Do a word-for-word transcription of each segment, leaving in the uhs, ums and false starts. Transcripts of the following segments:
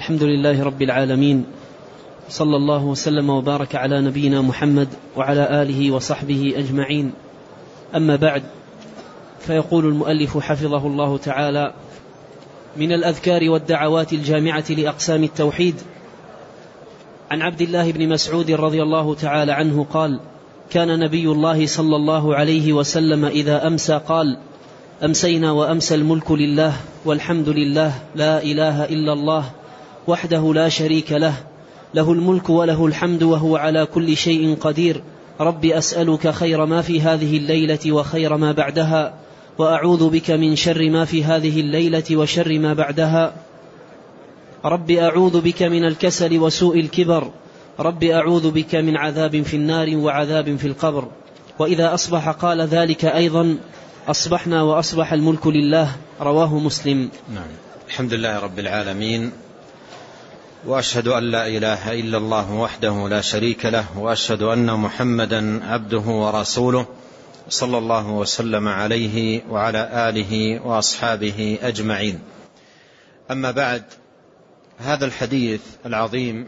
الحمد لله رب العالمين، صلى الله وسلم وبارك على نبينا محمد وعلى آله وصحبه أجمعين. أما بعد، فيقول المؤلف حفظه الله تعالى: من الأذكار والدعوات الجامعة لأقسام التوحيد، عن عبد الله بن مسعود رضي الله تعالى عنه قال: كان نبي الله صلى الله عليه وسلم إذا أمسى قال: أمسينا وأمسى الملك لله والحمد لله لا إله إلا الله وحده لا شريك له، له الملك وله الحمد وهو على كل شيء قدير. رب أسألك خير ما في هذه الليلة وخير ما بعدها، وأعوذ بك من شر ما في هذه الليلة وشر ما بعدها. رب أعوذ بك من الكسل وسوء الكبر، رب أعوذ بك من عذاب في النار وعذاب في القبر. وإذا أصبح قال ذلك أيضا: أصبحنا وأصبح الملك لله. رواه مسلم. نعم. الحمد لله رب العالمين، وأشهد أن لا إله إلا الله وحده لا شريك له، وأشهد أن محمدا عبده ورسوله، صلى الله وسلم عليه وعلى آله وأصحابه أجمعين. أما بعد، هذا الحديث العظيم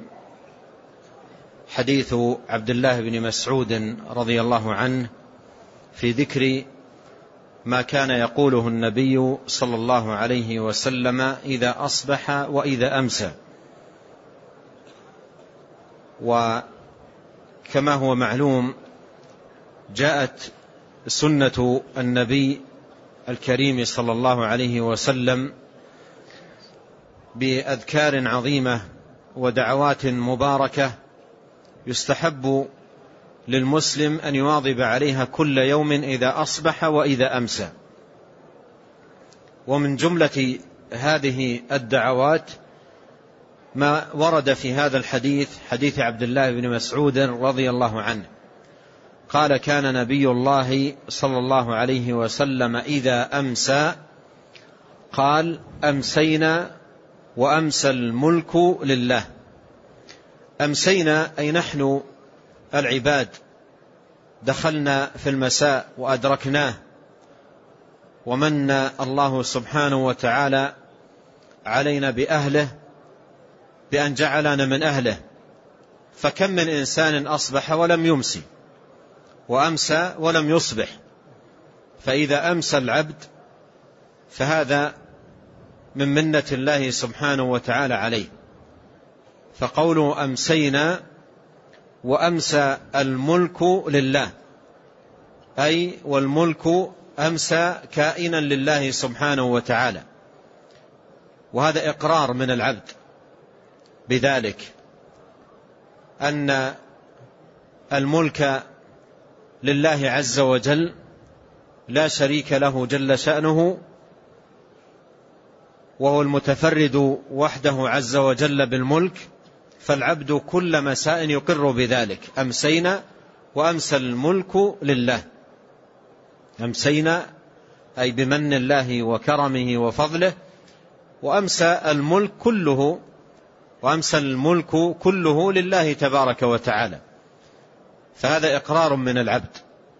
حديث عبد الله بن مسعود رضي الله عنه في ذكر ما كان يقوله النبي صلى الله عليه وسلم إذا أصبح وإذا أمسى. وكما هو معلوم، جاءت سنة النبي الكريم صلى الله عليه وسلم بأذكار عظيمة ودعوات مباركة يستحب للمسلم أن يواظب عليها كل يوم إذا أصبح وإذا أمسى. ومن جملة هذه الدعوات ما ورد في هذا الحديث، حديث عبد الله بن مسعود رضي الله عنه قال: كان نبي الله صلى الله عليه وسلم إذا أمسى قال: أمسينا وأمسى الملك لله. أمسينا أي نحن العباد دخلنا في المساء وأدركناه، ومن الله سبحانه وتعالى علينا بأهله بأن جعلنا من أهله. فكم من إنسان أصبح ولم يمسي، وأمسى ولم يصبح. فإذا أمسى العبد فهذا من منة الله سبحانه وتعالى عليه. فقوله أمسينا وأمسى الملك لله، أي والملك أمسى كائنا لله سبحانه وتعالى. وهذا إقرار من العبد بذلك، أن الملك لله عز وجل لا شريك له جل شأنه، وهو المتفرد وحده عز وجل بالملك. فالعبد كل مساء يقر بذلك: أمسينا وأمسى الملك لله. أمسينا أي بمن الله وكرمه وفضله، وأمسى الملك كله وأمسى الملك كله لله تبارك وتعالى. فهذا إقرار من العبد.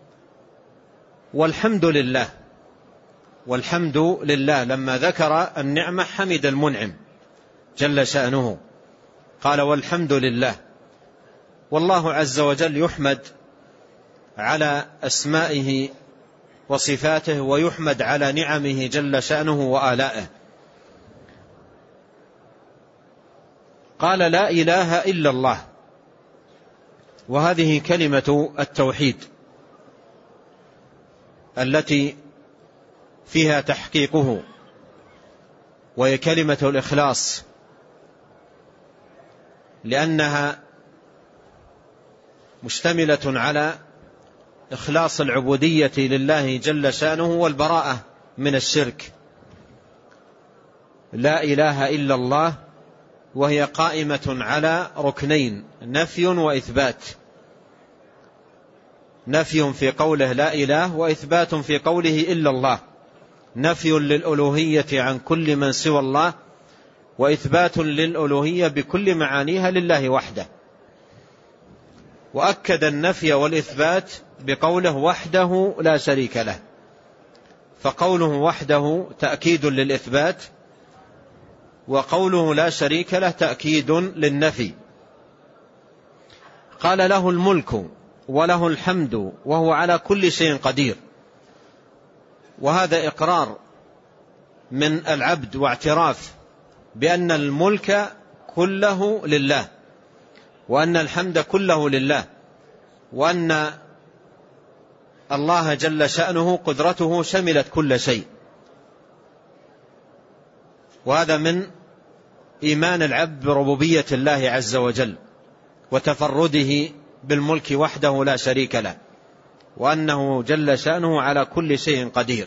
والحمد لله، والحمد لله لما ذكر النعمة حمد المنعم جل شأنه، قال: والحمد لله. والله عز وجل يحمد على أسمائه وصفاته، ويحمد على نعمه جل شأنه وآلائه. قال: لا إله إلا الله. وهذه كلمة التوحيد التي فيها تحقيقه، وهي كلمة الإخلاص، لأنها مشتملة على إخلاص العبودية لله جل شأنه والبراءة من الشرك. لا إله إلا الله، وهي قائمة على ركنين: نفي وإثبات. نفي في قوله لا إله، وإثبات في قوله إلا الله. نفي للألوهية عن كل من سوى الله، وإثبات للألوهية بكل معانيها لله وحده. وأكد النفي والإثبات بقوله وحده لا شريك له، فقوله وحده تأكيد للإثبات، وقوله لا شريك له تأكيد للنفي. قال له الملك وله الحمد وهو على كل شيء قدير، وهذا إقرار من العبد واعتراف بأن الملك كله لله، وأن الحمد كله لله، وأن الله جل شأنه قدرته شملت كل شيء. وهذا من إيمان العبد بربوبية الله عز وجل وتفرده بالملك وحده لا شريك له، وأنه جل شأنه على كل شيء قدير.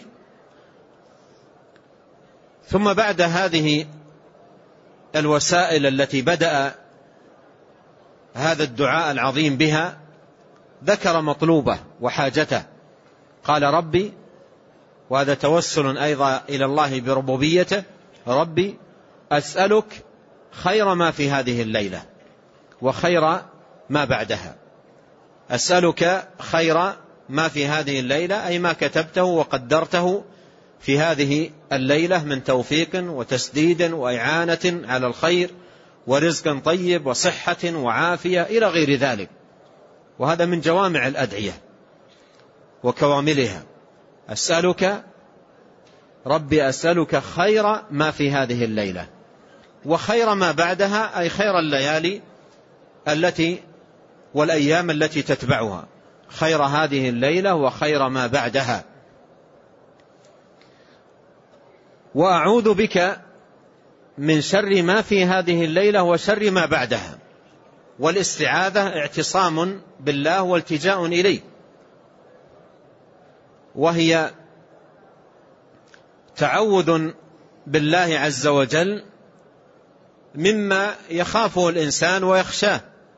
ثم بعد هذه الوسائل التي بدأ هذا الدعاء العظيم بها ذكر مطلوبه وحاجته. قال ربي، وهذا توسل أيضا إلى الله بربوبيته، ربي أسألك خير ما في هذه الليلة وخير ما بعدها. أسألك خير ما في هذه الليلة أي ما كتبته وقدرته في هذه الليلة من توفيق وتسديد وإعانة على الخير ورزق طيب وصحة وعافية إلى غير ذلك. وهذا من جوامع الأدعية وكواملها. أسألك ربي أسألك خير ما في هذه الليلة وخير ما بعدها، أي خير الليالي التي والأيام التي تتبعها، خير هذه الليلة وخير ما بعدها. وأعوذ بك من شر ما في هذه الليلة وشر ما بعدها. والاستعاذة اعتصام بالله والتجاء إليه، وهي تعوذ بالله عز وجل مما يخافه الإنسان ويخشاه،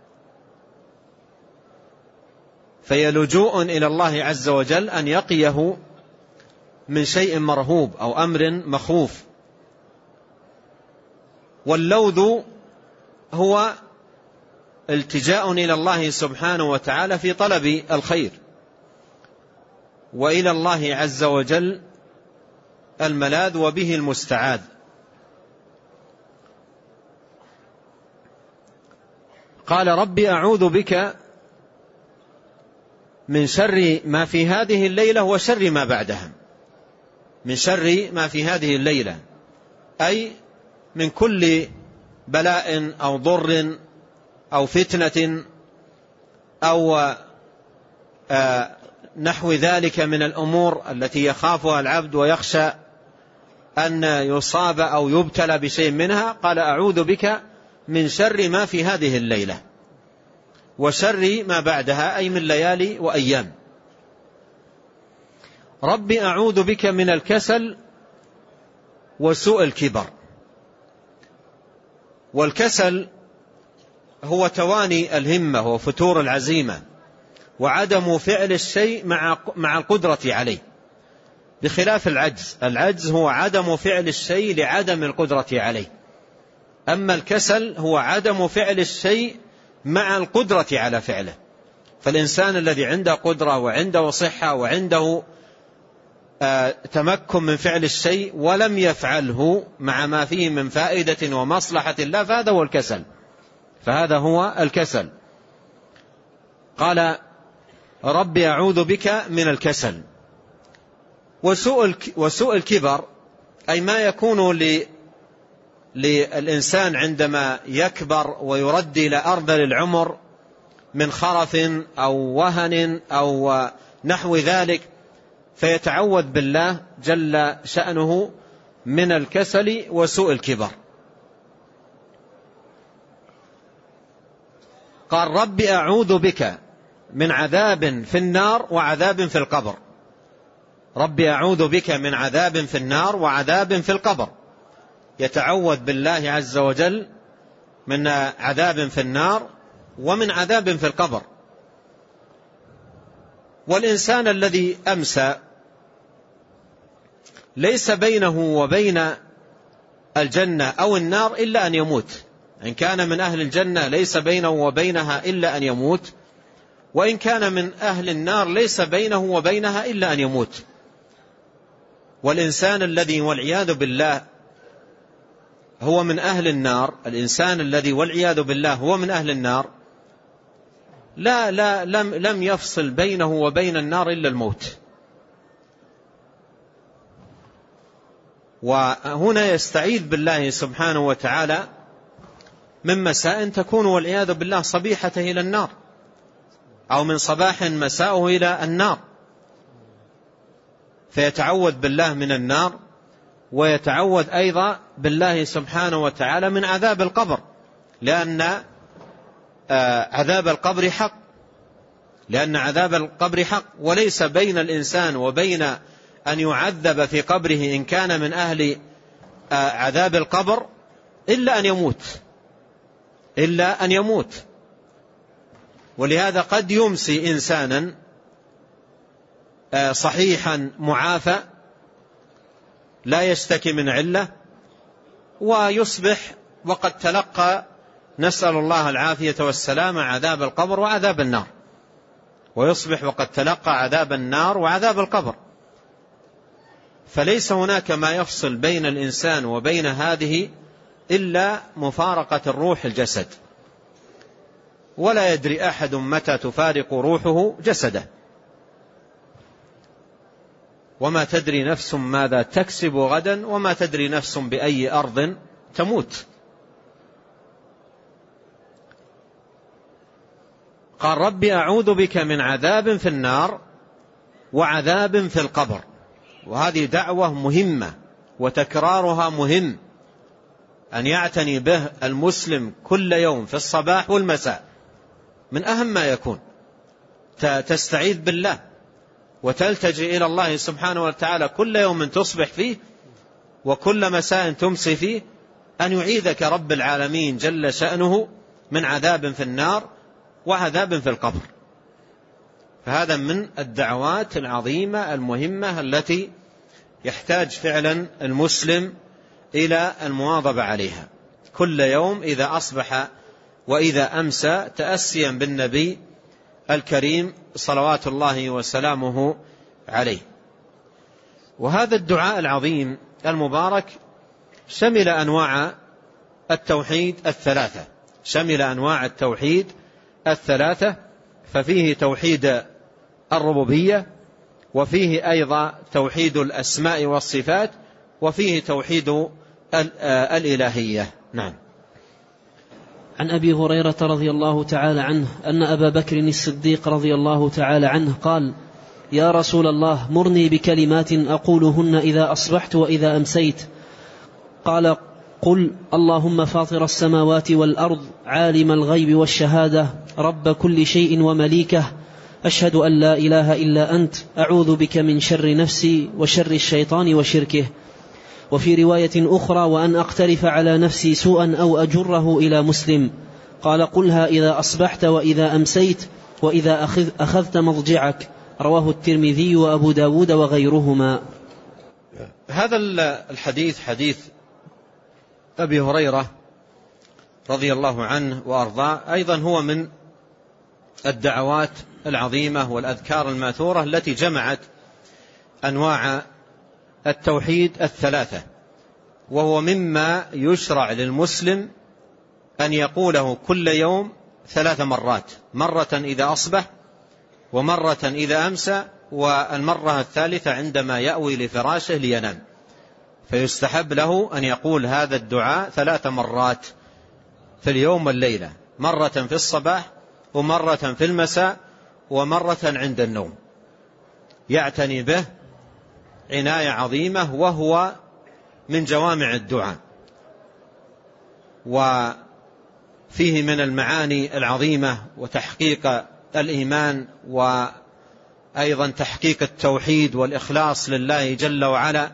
فهي لجوء إلى الله عز وجل أن يقيه من شيء مرهوب أو أمر مخوف. واللوذ هو التجاء إلى الله سبحانه وتعالى في طلب الخير، وإلى الله عز وجل الملاذ وبه المستعاذ. قال ربي أعوذ بك من شر ما في هذه الليلة وشر ما بعدها. من شر ما في هذه الليلة أي من كل بلاء أو ضر أو فتنة أو نحو ذلك من الأمور التي يخافها العبد ويخشى أن يصاب أو يبتلى بشيء منها. قال أعوذ بك من شر ما في هذه الليلة وشر ما بعدها، أي من ليالي وأيام. ربي أعوذ بك من الكسل وسوء الكبر. والكسل هو تواني الهمة وفتور العزيمة وعدم فعل الشيء مع مع القدرة عليه، بخلاف العجز. العجز هو عدم فعل الشيء لعدم القدرة عليه، أما الكسل هو عدم فعل الشيء مع القدرة على فعله. فالإنسان الذي عنده قدرة وعنده صحة وعنده آه تمكن من فعل الشيء ولم يفعله مع ما فيه من فائدة ومصلحة الله، فهذا هو الكسل، فهذا هو الكسل. قال ربي أعوذ بك من الكسل. وسوء وسوء الكبر أي ما يكون للإنسان عندما يكبر ويردي إلى أرذل العمر من خرف أو وهن أو نحو ذلك، فيتعوذ بالله جل شأنه من الكسل وسوء الكبر. قال ربي أعوذ بك من عذاب في النار وعذاب في القبر. ربي أعوذ بك من عذاب في النار وعذاب في القبر. يتعوذ بالله عز وجل من عذاب في النار ومن عذاب في القبر. والإنسان الذي أمسى ليس بينه وبين الجنة أو النار إلا أن يموت. إن كان من أهل الجنة ليس بينه وبينها إلا أن يموت، وإن كان من أهل النار ليس بينه وبينها إلا أن يموت. والإنسان الذي والعياذ بالله هو من أهل النار، الإنسان الذي والعياذ بالله هو من أهل النار، لا لا لم لم يفصل بينه وبين النار إلا الموت. وهنا يستعيذ بالله سبحانه وتعالى من مساء تكون والعياذ بالله صبيحته إلى النار، أو من صباح مساءه إلى النار، فيتعوذ بالله من النار، ويتعوذ أيضا بالله سبحانه وتعالى من عذاب القبر، لأن عذاب القبر حق، لأن عذاب القبر حق، وليس بين الإنسان وبين أن يعذب في قبره إن كان من أهل عذاب القبر إلا أن يموت، إلا أن يموت. ولهذا قد يمسي إنسانا صحيحا معافى لا يشتكي من علة، ويصبح وقد تلقى، نسأل الله العافية والسلامة، عذاب القبر وعذاب النار، ويصبح وقد تلقى عذاب النار وعذاب القبر. فليس هناك ما يفصل بين الإنسان وبين هذه إلا مفارقة الروح الجسد، ولا يدري أحد متى تفارق روحه جسده، وما تدري نفس ماذا تكسب غدا، وما تدري نفس بأي أرض تموت. قال ربي أعوذ بك من عذاب في النار وعذاب في القبر. وهذه دعوة مهمة وتكرارها مهم أن يعتني به المسلم كل يوم في الصباح والمساء، من أهم ما يكون. تستعيذ بالله وتلتجئ إلى الله سبحانه وتعالى كل يوم تصبح فيه وكل مساء تمسي فيه، أن يعيذك رب العالمين جل شأنه من عذاب في النار وعذاب في القبر. فهذا من الدعوات العظيمة المهمة التي يحتاج فعلا المسلم إلى المواظبة عليها كل يوم إذا أصبح وإذا أمسى، تأسيا بالنبي الكريم صلوات الله وسلامه عليه. وهذا الدعاء العظيم المبارك شمل أنواع التوحيد الثلاثة، شمل أنواع التوحيد الثلاثة، ففيه توحيد الربوبية، وفيه أيضا توحيد الأسماء والصفات، وفيه توحيد الإلهية. نعم. عن أبي هريرة رضي الله تعالى عنه أن أبا بكر الصديق رضي الله تعالى عنه قال: يا رسول الله، مرني بكلمات أقولهن إذا أصبحت وإذا أمسيت. قال: قل اللهم فاطر السماوات والأرض، عالم الغيب والشهادة، رب كل شيء ومليكه، أشهد أن لا إله إلا أنت، أعوذ بك من شر نفسي وشر الشيطان وشركه. وفي رواية أخرى: وأن أقترف على نفسي سوءا أو أجره إلى مسلم. قال: قلها إذا أصبحت وإذا أمسيت وإذا أخذ أخذت مضجعك. رواه الترمذي وأبو داود وغيرهما. هذا الحديث حديث أبي هريرة رضي الله عنه وأرضاه، أيضا هو من الدعوات العظيمة والأذكار الماثورة التي جمعت أنواع التوحيد الثلاثة، وهو مما يشرع للمسلم أن يقوله كل يوم ثلاث مرات، مرة إذا أصبح، ومرة إذا أمسى، والمرة الثالثة عندما يأوي لفراشه لينام. فيستحب له أن يقول هذا الدعاء ثلاث مرات في اليوم والليلة، مرة في الصباح، ومرة في المساء، ومرة عند النوم، يعتني به عناية عظيمة، وهو من جوامع الدعاء، وفيه من المعاني العظيمة وتحقيق الإيمان، وأيضا تحقيق التوحيد والإخلاص لله جل وعلا،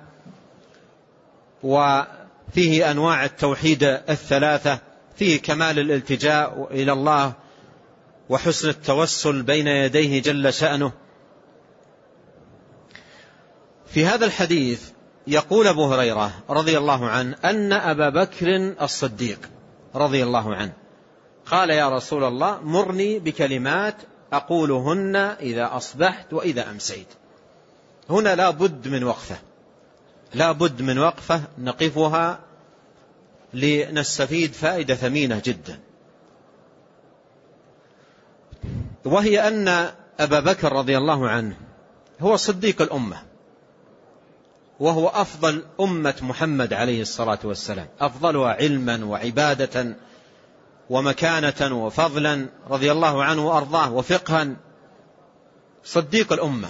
وفيه أنواع التوحيد الثلاثة، فيه كمال الالتجاء إلى الله وحسن التوسل بين يديه جل شأنه. في هذا الحديث يقول أبو هريرة رضي الله عنه أن أبا بكر الصديق رضي الله عنه قال: يا رسول الله، مرني بكلمات أقولهن إذا أصبحت وإذا أمسيت. هنا لا بد من وقفة، لا بد من وقفة نقفها لنستفيد فائدة ثمينة جدا، وهي أن أبا بكر رضي الله عنه هو صديق الأمة، وهو أفضل أمة محمد عليه الصلاة والسلام، أفضلها علما وعبادة ومكانة وفضلا رضي الله عنه وأرضاه، وفقها، صديق الأمة،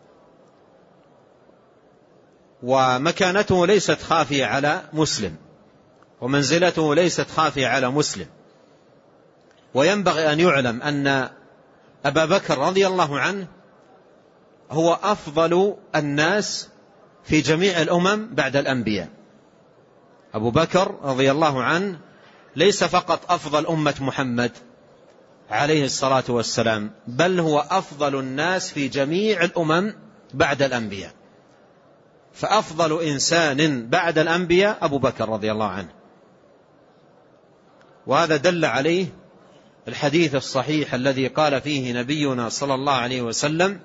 ومكانته ليست خافية على مسلم، ومنزلته ليست خافية على مسلم. وينبغي أن يعلم أن أبا بكر رضي الله عنه هو أفضل الناس في جميع الأمم بعد الأنبياء. أبو بكر رضي الله عنه ليس فقط أفضل أمة محمد عليه الصلاة والسلام، بل هو أفضل الناس في جميع الأمم بعد الأنبياء، فأفضل إنسان بعد الأنبياء أبو بكر رضي الله عنه. وهذا دل عليه الحديث الصحيح الذي قال فيه نبينا صلى الله عليه وسلم: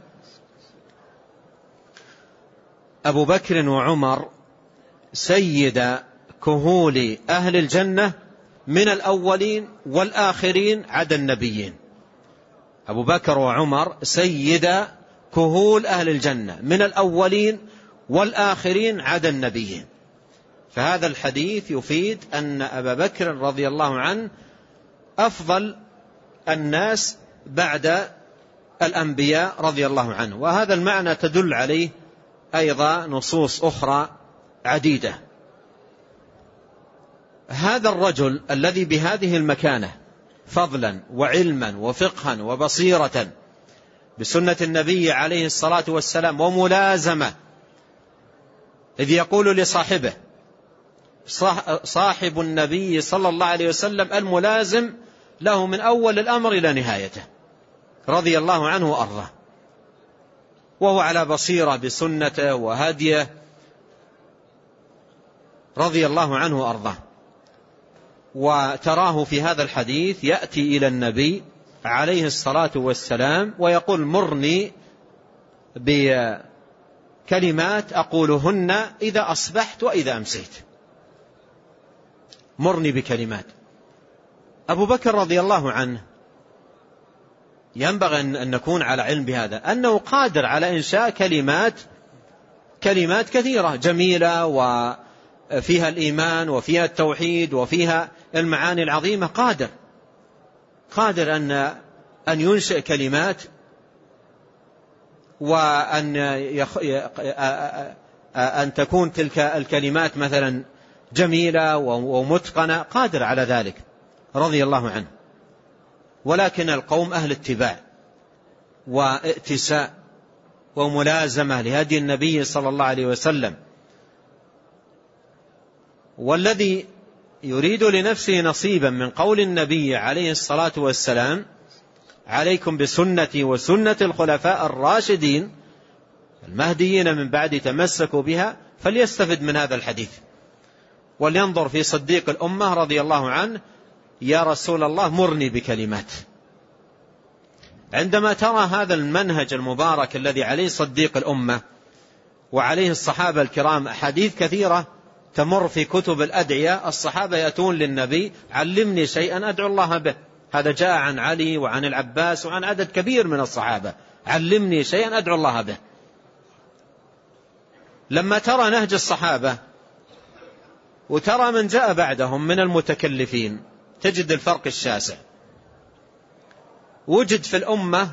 أبو بكر وعمر سيد كهول أهل الجنة من الأولين والآخرين عدا النبيين. أبو بكر وعمر سيد كهول أهل الجنة من الأولين والآخرين عدا النبيين. فهذا الحديث يفيد أن أبا بكر رضي الله عنه أفضل الناس بعد الأنبياء رضي الله عنه، وهذا المعنى تدل عليه أيضا نصوص أخرى عديدة. هذا الرجل الذي بهذه المكانة فضلا وعلما وفقها وبصيرة بسنة النبي عليه الصلاة والسلام وملازمة، إذ يقول لصاحبه صاحب النبي صلى الله عليه وسلم الملازم له من أول الأمر إلى نهايته رضي الله عنه وأرضاه، وهو على بصيرة بسنته وهديه رضي الله عنه وأرضاه. وتراه في هذا الحديث يأتي إلى النبي عليه الصلاة والسلام ويقول: مرني بكلمات أقولهن إذا أصبحت وإذا أمسيت، مرني بكلمات. أبو بكر رضي الله عنه ينبغي أن نكون على علم بهذا، أنه قادر على إنشاء كلمات كلمات كثيرة جميلة وفيها الإيمان وفيها التوحيد وفيها المعاني العظيمة، قادر قادر أن أن ينشئ كلمات، وأن يخ... أن تكون تلك الكلمات مثلا جميلة ومتقنة، قادر على ذلك رضي الله عنه. ولكن القوم أهل اتباع وائتساء وملازمة لهدي النبي صلى الله عليه وسلم، والذي يريد لنفسه نصيبا من قول النبي عليه الصلاة والسلام: عليكم بسنتي وسنة الخلفاء الراشدين المهديين من بعد تمسكوا بها، فليستفد من هذا الحديث ولينظر في صديق الأمة رضي الله عنه: يا رسول الله مرني بكلمات. عندما ترى هذا المنهج المبارك الذي عليه صديق الأمة وعليه الصحابة الكرام، أحاديث كثيرة تمر في كتب الأدعية، الصحابة يأتون للنبي: علمني شيئا أدعو الله به. هذا جاء عن علي وعن العباس وعن عدد كبير من الصحابة: علمني شيئا أدعو الله به. لما ترى نهج الصحابة وترى من جاء بعدهم من المتكلفين تجد الفرق الشاسع. وجد في الأمة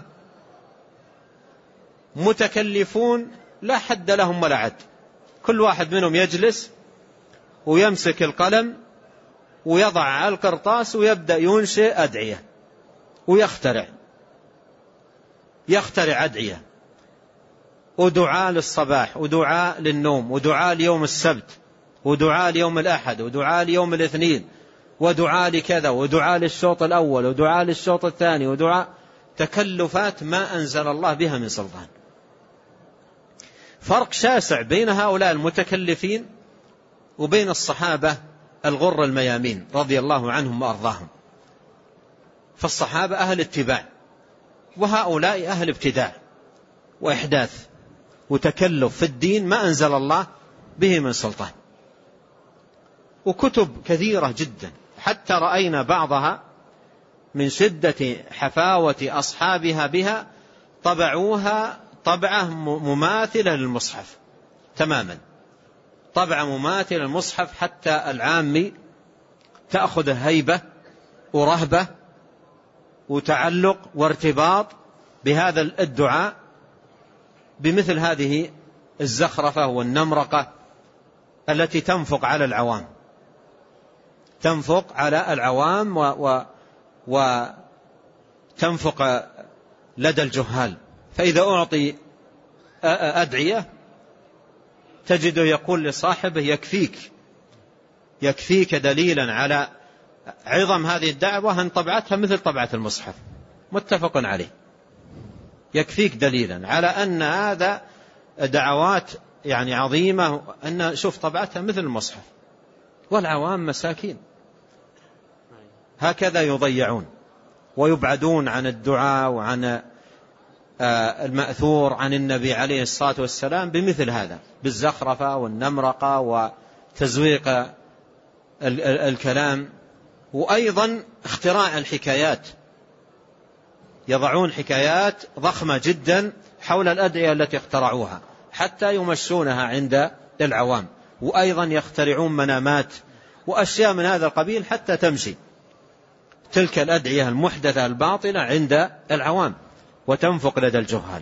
متكلفون لا حد لهم ولا عد، كل واحد منهم يجلس ويمسك القلم ويضع على القرطاس ويبدأ ينشئ أدعية ويخترع يخترع أدعية، ودعاء للصباح ودعاء للنوم ودعاء ليوم السبت ودعاء ليوم الأحد ودعاء ليوم الاثنين ودعاء لكذا ودعاء للشوط الأول ودعاء للشوط الثاني ودعاء، تكلفات ما أنزل الله بها من سلطان. فرق شاسع بين هؤلاء المتكلفين وبين الصحابة الغر الميامين رضي الله عنهم وأرضاهم. فالصحابة أهل اتباع، وهؤلاء أهل ابتداع وإحداث وتكلف في الدين ما أنزل الله به من سلطان. وكتب كثيرة جدا، حتى رأينا بعضها من شدة حفاوة أصحابها بها طبعوها طبعة مماثلة للمصحف تماما، طبعة مماثلة للمصحف، حتى العامي تأخذ هيبة ورهبة وتعلق وارتباط بهذا الدعاء بمثل هذه الزخرفة والنمرقة التي تنفق على العوام، تنفق على العوام و وتنفق لدى الجهال. فإذا أعطي أدعية تجده يقول لصاحبه يكفيك يكفيك دليلا على عظم هذه الدعوة أن طبعتها مثل طبعة المصحف، متفق عليه. يكفيك دليلا على أن هذا دعوات يعني عظيمة، أن شوف طبعتها مثل المصحف، والعوام مساكين هكذا يضيعون ويبعدون عن الدعاء وعن المأثور عن النبي عليه الصلاة والسلام بمثل هذا، بالزخرفة والنمرقة وتزويق الكلام، وأيضا اختراع الحكايات، يضعون حكايات ضخمة جدا حول الأدعية التي اخترعوها حتى يمشونها عند العوام، وأيضا يخترعون منامات وأشياء من هذا القبيل حتى تمشي تلك الأدعية المحدثة الباطلة عند العوام وتنفق لدى الجهال.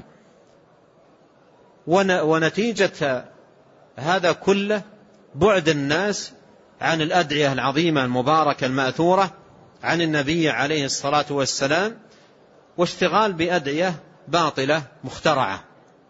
ونتيجة هذا كله بعد الناس عن الأدعية العظيمة المباركة المأثورة عن النبي عليه الصلاة والسلام، واشتغال بأدعية باطلة مخترعة.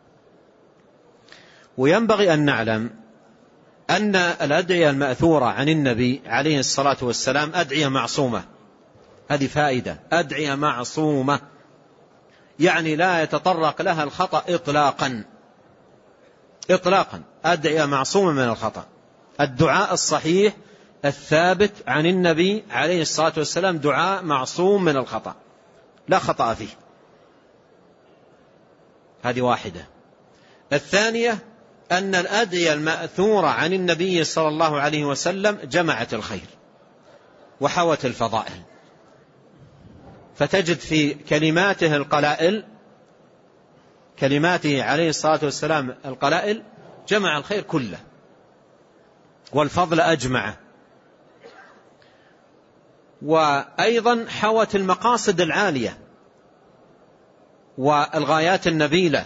وينبغي أن نعلم أن الأدعية المأثورة عن النبي عليه الصلاة والسلام أدعية معصومة. هذه فائدة، أدعية معصومة يعني لا يتطرق لها الخطأ إطلاقا إطلاقا أدعية معصومة من الخطأ. الدعاء الصحيح الثابت عن النبي عليه الصلاة والسلام دعاء معصوم من الخطأ، لا خطأ فيه. هذه واحدة. الثانية أن الأدعية المأثورة عن النبي صلى الله عليه وسلم جمعت الخير وحوت الفضائل، فتجد في كلماته القلائل، كلماته عليه الصلاة والسلام القلائل جمع الخير كله والفضل أجمعه، وأيضا حوت المقاصد العالية والغايات النبيلة.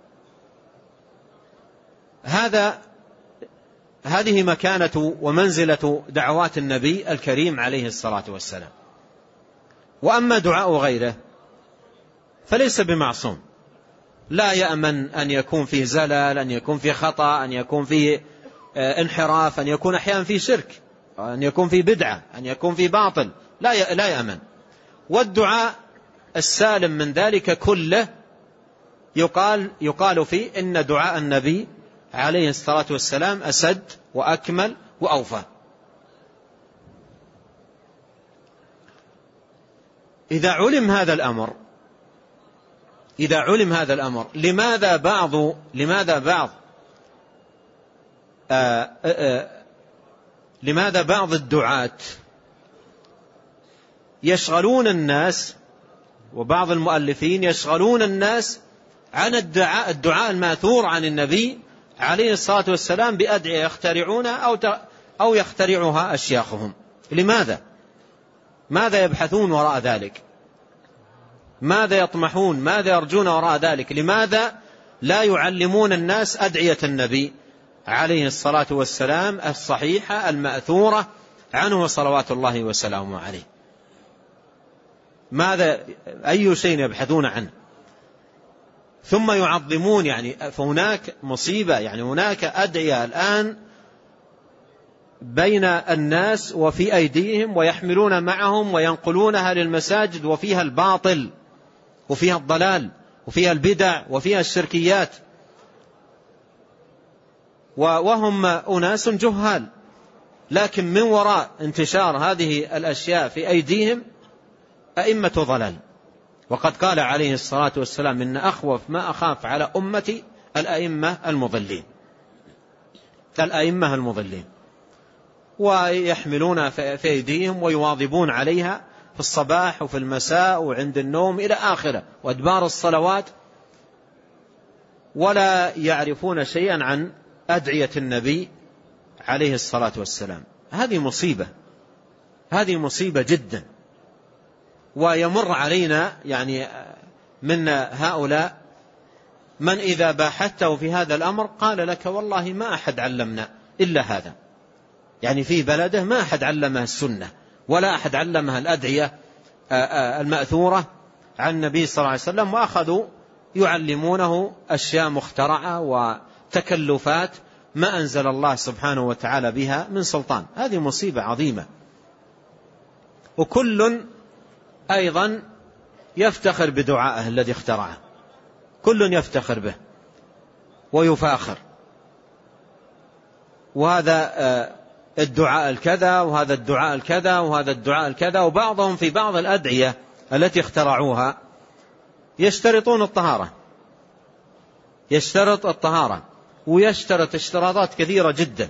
هذا هذه مكانة ومنزلة دعوات النبي الكريم عليه الصلاة والسلام. وأما دعاء غيره فليس بمعصوم، لا يأمن أن يكون فيه زلل، أن يكون فيه خطأ، أن يكون فيه انحراف، أن يكون أحيانا فيه شرك، أن يكون فيه بدعة، أن يكون فيه باطل، لا لا يأمن. والدعاء السالم من ذلك كله يقال يقال فيه إن دعاء النبي عليه الصلاة والسلام أسد وأكمل وأوفى. إذا علم هذا الأمر إذا علم هذا الأمر لماذا بعض لماذا بعض آآ آآ لماذا بعض الدعاة يشغلون الناس، وبعض المؤلفين يشغلون الناس عن الدعاء الدعاء الماثور عن النبي عليه الصلاة والسلام بأدعية يخترعونها أو أو يخترعها أشياخهم؟ لماذا؟ ماذا يبحثون وراء ذلك؟ ماذا يطمحون؟ ماذا يرجون وراء ذلك؟ لماذا لا يعلمون الناس أدعية النبي عليه الصلاة والسلام الصحيحة المأثورة عنه صلوات الله وسلامه عليه؟ ماذا أي شيء يبحثون عنه؟ ثم يعظمون، يعني فهناك مصيبة، يعني هناك أدعية الآن بين الناس وفي أيديهم ويحملون معهم وينقلونها للمساجد، وفيها الباطل وفيها الضلال وفيها البدع وفيها الشركيات، وهم أناس جهال، لكن من وراء انتشار هذه الأشياء في أيديهم أئمة ضلال. وقد قال عليه الصلاة والسلام إن أخوف ما أخاف على أمتي الأئمة المضلين الأئمة المضلين ويحملون في أيديهم ويواظبون عليها في الصباح وفي المساء وعند النوم إلى آخره وأدبار الصلوات، ولا يعرفون شيئا عن أدعية النبي عليه الصلاة والسلام. هذه مصيبة، هذه مصيبة جدا. ويمر علينا يعني من هؤلاء من إذا باحثته في هذا الأمر قال لك والله ما أحد علمنا إلا هذا، يعني في بلده ما أحد علمها السنة ولا أحد علمها الأدعية المأثورة عن النبي صلى الله عليه وسلم، وأخذوا يعلمونه أشياء مخترعة وتكلفات ما أنزل الله سبحانه وتعالى بها من سلطان. هذه مصيبة عظيمة. وكل أيضا يفتخر بدعائه الذي اخترعه، كل يفتخر به ويفاخر، وهذا الدعاء الكذا وهذا الدعاء الكذا وهذا الدعاء الكذا. وبعضهم في بعض الأدعية التي اخترعوها يشترطون الطهارة، يشترط الطهارة ويشترط اشتراطات كثيرة جدا،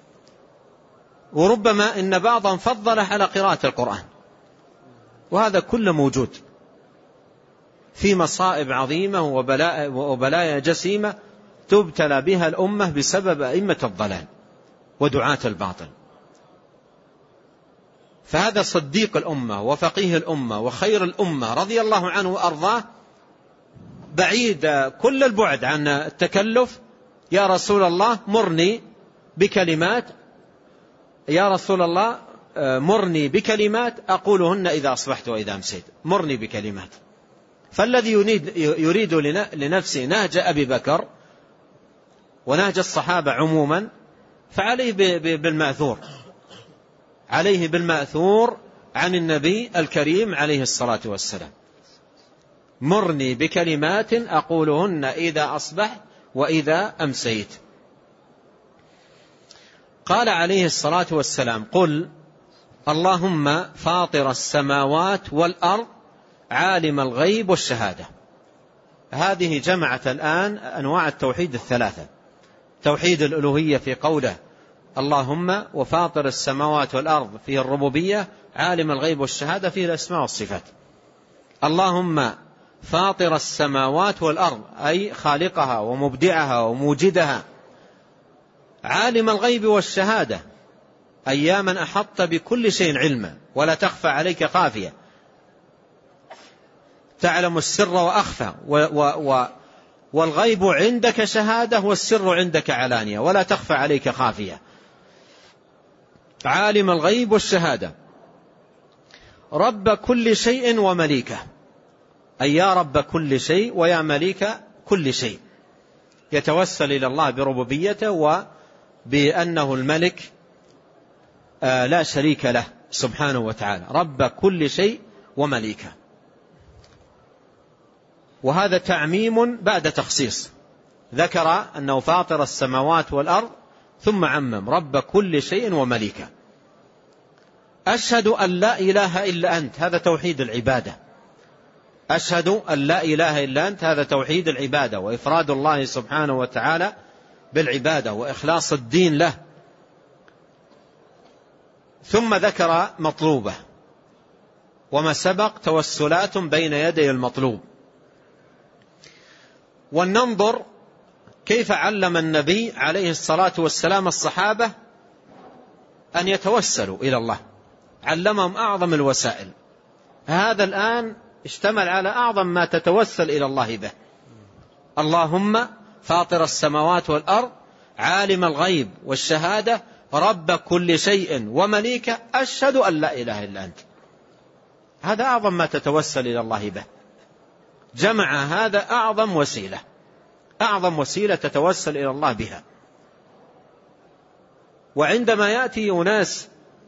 وربما إن بعضهم فضل على قراءة القرآن. وهذا كله موجود في مصائب عظيمة وبلايا جسيمة تبتلى بها الأمة بسبب أئمة الضلال ودعاة الباطل. فهذا صديق الأمة وفقيه الأمة وخير الأمة رضي الله عنه وأرضاه بعيد كل البعد عن التكلف. يا رسول الله مرني بكلمات، يا رسول الله مرني بكلمات أقولهن إذا أصبحت وإذا أمسيت، مرني بكلمات. فالذي يريد, يريد لنفسه نهج أبي بكر ونهج الصحابة عموما فعليه بالمأثور، عليه بالمأثور عن النبي الكريم عليه الصلاة والسلام. مرني بكلمات أقولهن إذا أصبحت وإذا أمسيت. قال عليه الصلاة والسلام قل اللهم فاطر السماوات والأرض عالم الغيب والشهادة. هذه جمعت الآن أنواع التوحيد الثلاثة: توحيد الألوهية في قوله اللهم وفاطر السماوات والأرض فيه الربوبية، عالم الغيب والشهادة فيه الأسماء والصفات. اللهم فاطر السماوات والأرض أي خالقها ومبدعها وموجدها، عالم الغيب والشهادة أي يا من أحط بكل شيء علما ولا تخفى عليك خافية، تعلم السر وأخفى، و و والغيب عندك شهادة والسر عندك علانية ولا تخفى عليك خافية. عالم الغيب والشهادة، رب كل شيء ومليكه أي يا رب كل شيء ويا مليك كل شيء. يتوسل إلى الله بربوبيته وبأنه الملك آه لا شريك له سبحانه وتعالى، رب كل شيء ومليكه. وهذا تعميم بعد تخصيص، ذكر أنه فاطر السماوات والأرض ثم عمم رب كل شيء ومليكه. أشهد أن لا إله إلا أنت، هذا توحيد العبادة. أشهد أن لا إله إلا أنت، هذا توحيد العبادة وإفراد الله سبحانه وتعالى بالعبادة وإخلاص الدين له. ثم ذكر مطلوبه وما سبق توسلات بين يدي المطلوب. ولننظر كيف علم النبي عليه الصلاة والسلام الصحابة أن يتوسلوا إلى الله، علمهم أعظم الوسائل. هذا الآن اشتمل على أعظم ما تتوسل إلى الله به. اللهم فاطر السماوات والأرض عالم الغيب والشهادة رب كل شيء ومليكه أشهد أن لا إله إلا أنت. هذا أعظم ما تتوسل إلى الله به، جمع هذا أعظم وسيلة، أعظم وسيلة تتوسل إلى الله بها. وعندما يأتي أناس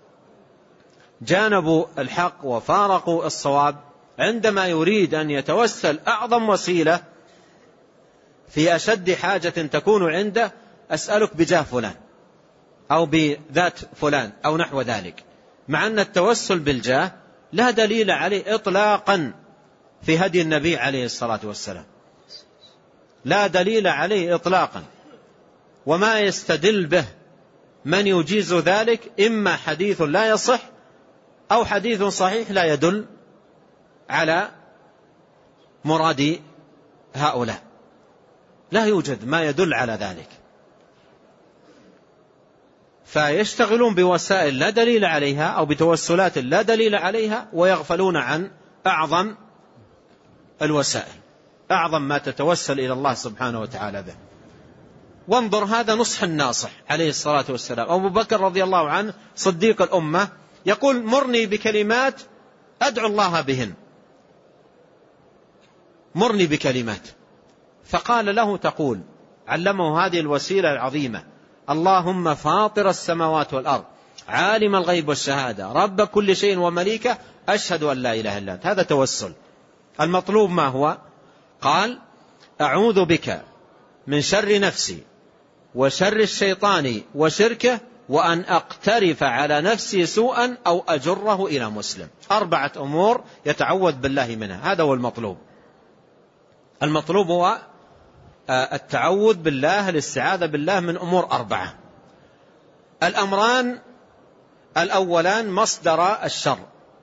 جانبوا الحق وفارقوا الصواب، عندما يريد أن يتوسل أعظم وسيلة في أشد حاجة تكون عنده، أسألك بجاه فلان أو بذات فلان أو نحو ذلك، مع أن التوسل بالجاه لا دليل عليه إطلاقا في هدي النبي عليه الصلاة والسلام، لا دليل عليه إطلاقا. وما يستدل به من يجيز ذلك إما حديث لا يصح أو حديث صحيح لا يدل على مراد هؤلاء، لا يوجد ما يدل على ذلك، فيشتغلون بوسائل لا دليل عليها أو بتوسلات لا دليل عليها، ويغفلون عن أعظم الوسائل، أعظم ما تتوسل إلى الله سبحانه وتعالى به. وانظر هذا نصح الناصح عليه الصلاة والسلام. أبو بكر رضي الله عنه صديق الأمة يقول مرني بكلمات أدعو الله بهن، مرني بكلمات. فقال له تقول، علمه هذه الوسيلة العظيمة: اللهم فاطر السماوات والأرض عالم الغيب والشهادة رب كل شيء ومليكه أشهد أن لا إله إلا أنت. هذا توسل. المطلوب ما هو؟ قال: أعوذ بك من شر نفسي وشر الشيطان وشركه وأن أقترف على نفسي سوءا أو أجره إلى مسلم. أربعة أمور يتعوذ بالله منها، هذا هو المطلوب. المطلوب هو التعوذ بالله، الاستعاذة بالله من أمور أربعة. الأمران الأولان مصدر الشر،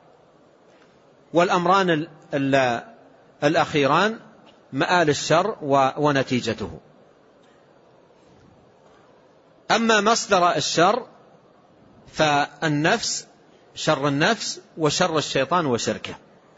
والأمران الأخيران مآل الشر ونتيجته. أما مصدر الشر فالنفس، شر النفس وشر الشيطان وشركه،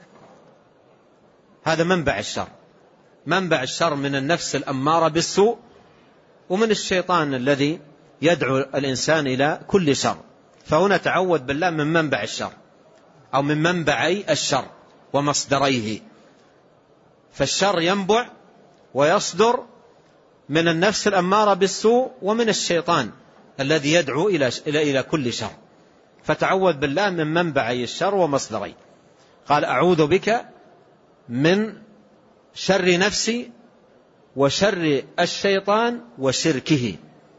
هذا منبع الشر. منبع الشر من النفس الأمارة بالسوء، ومن الشيطان الذي يدعو الإنسان إلى كل شر. فهنا تعوذ بالله من منبع الشر أو من منبعي الشر ومصدريه. فالشر ينبع ويصدر من النفس الأمارة بالسوء ومن الشيطان الذي يدعو إلى إلى كل شر. فتعوذ بالله من منبعي الشر ومصدريه. قال: أعوذ بك من شر نفسي وشر الشيطان وشركه.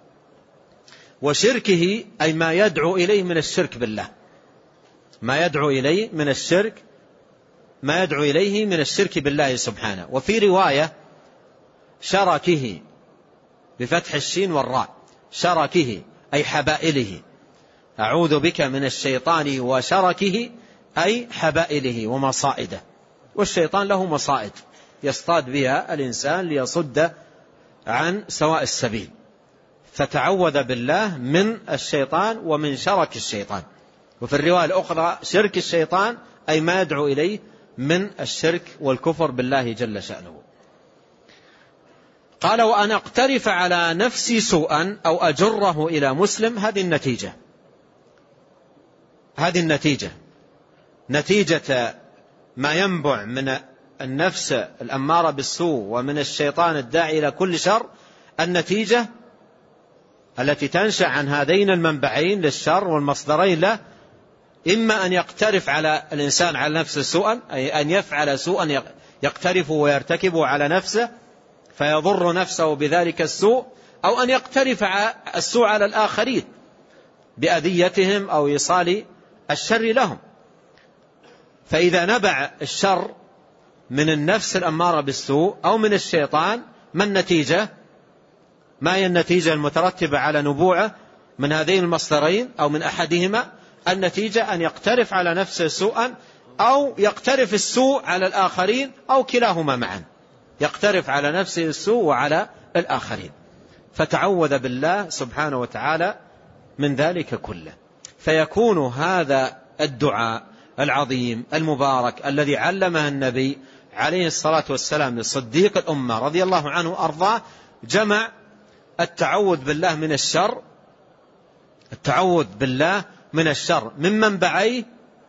وشركه أي ما يدعو إليه من الشرك بالله، ما يدعو إليه من الشرك، ما يدعو إليه من الشرك بالله سبحانه. وفي رواية شركه بفتح الشين والراء، شركه أي حبائله. أعوذ بك من الشيطان وشركه أي حبائله ومصائده. والشيطان له مصائد يصطاد بها الإنسان ليصد عن سواء السبيل. فتعوذ بالله من الشيطان ومن شرك الشيطان. وفي الرواية الأخرى شرك الشيطان أي ما يدعو إليه من الشرك والكفر بالله جل شأنه. قال: وأن أقترف على نفسي سوءا أو أجره إلى مسلم. هذه النتيجة، هذه النتيجة نتيجة ما ينبع من النفس الأمارة بالسوء ومن الشيطان الداعي إلى كل شر. النتيجة التي تنشأ عن هذين المنبعين للشر والمصدرين له، إما أن يقترف على الإنسان على نفسه سوءا، أي أن يفعل سوءا يقترف ويرتكبه على نفسه فيضر نفسه بذلك السوء، أو أن يقترف السوء على الآخرين بأذيتهم أو إيصال الشر لهم. فإذا نبع الشر من النفس الأمارة بالسوء أو من الشيطان، ما النتيجة؟ ما هي النتيجة المترتبة على نبوعه من هذين المصدرين أو من أحدهما؟ النتيجة أن يقترف على نفسه سوءا أو يقترف السوء على الآخرين أو كلاهما معا، يقترف على نفسه السوء وعلى الآخرين. فتعوذ بالله سبحانه وتعالى من ذلك كله. فيكون هذا الدعاء العظيم المبارك الذي علمه النبي عليه الصلاة والسلام لصديق الأمة رضي الله عنه وأرضاه، جمع التعوذ بالله من الشر، التعوذ بالله من الشر من منبعيه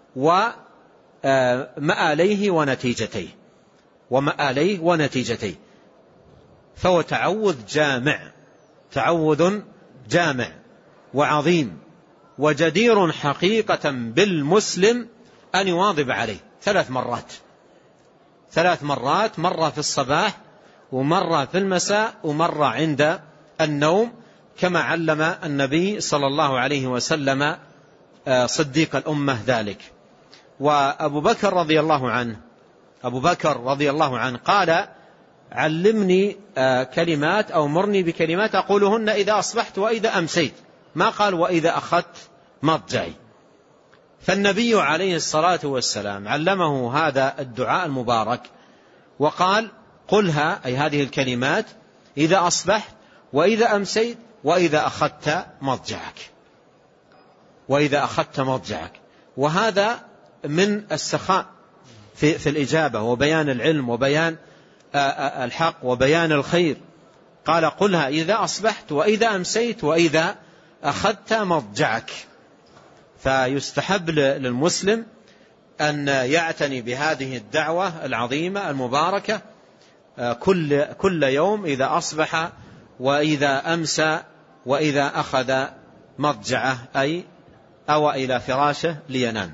ومآليه ونتيجتيه ومآليه ونتيجتيه. فهو تعوذ جامع، تعوذ جامع وعظيم وجدير حقيقة بالمسلم أن يواظب عليه ثلاث مرات، ثلاث مرات، مرة في الصباح ومرة في المساء ومرة عند النوم، كما علم النبي صلى الله عليه وسلم صديق الأمة ذلك. وأبو بكر رضي الله عنه أبو بكر رضي الله عنه قال: علمني كلمات أو مرني بكلمات أقولهن إذا أصبحت وإذا أمسيت. ما قال وإذا أخذت مضجعي. فالنبي عليه الصلاة والسلام علمه هذا الدعاء المبارك وقال قلها، أي هذه الكلمات، إذا أصبحت وإذا أمسيت وإذا أخذت مضجعك، وإذا أخذت مضجعك. وهذا من السخاء في, في الإجابة وبيان العلم وبيان الحق وبيان الخير. قال قلها إذا أصبحت وإذا أمسيت وإذا أخذت مضجعك. فيستحب للمسلم أن يعتني بهذه الدعوة العظيمة المباركة كل, كل يوم، إذا أصبح وإذا أمسى وإذا أخذ مضجعه، أي أوى إلى فراشه لينام.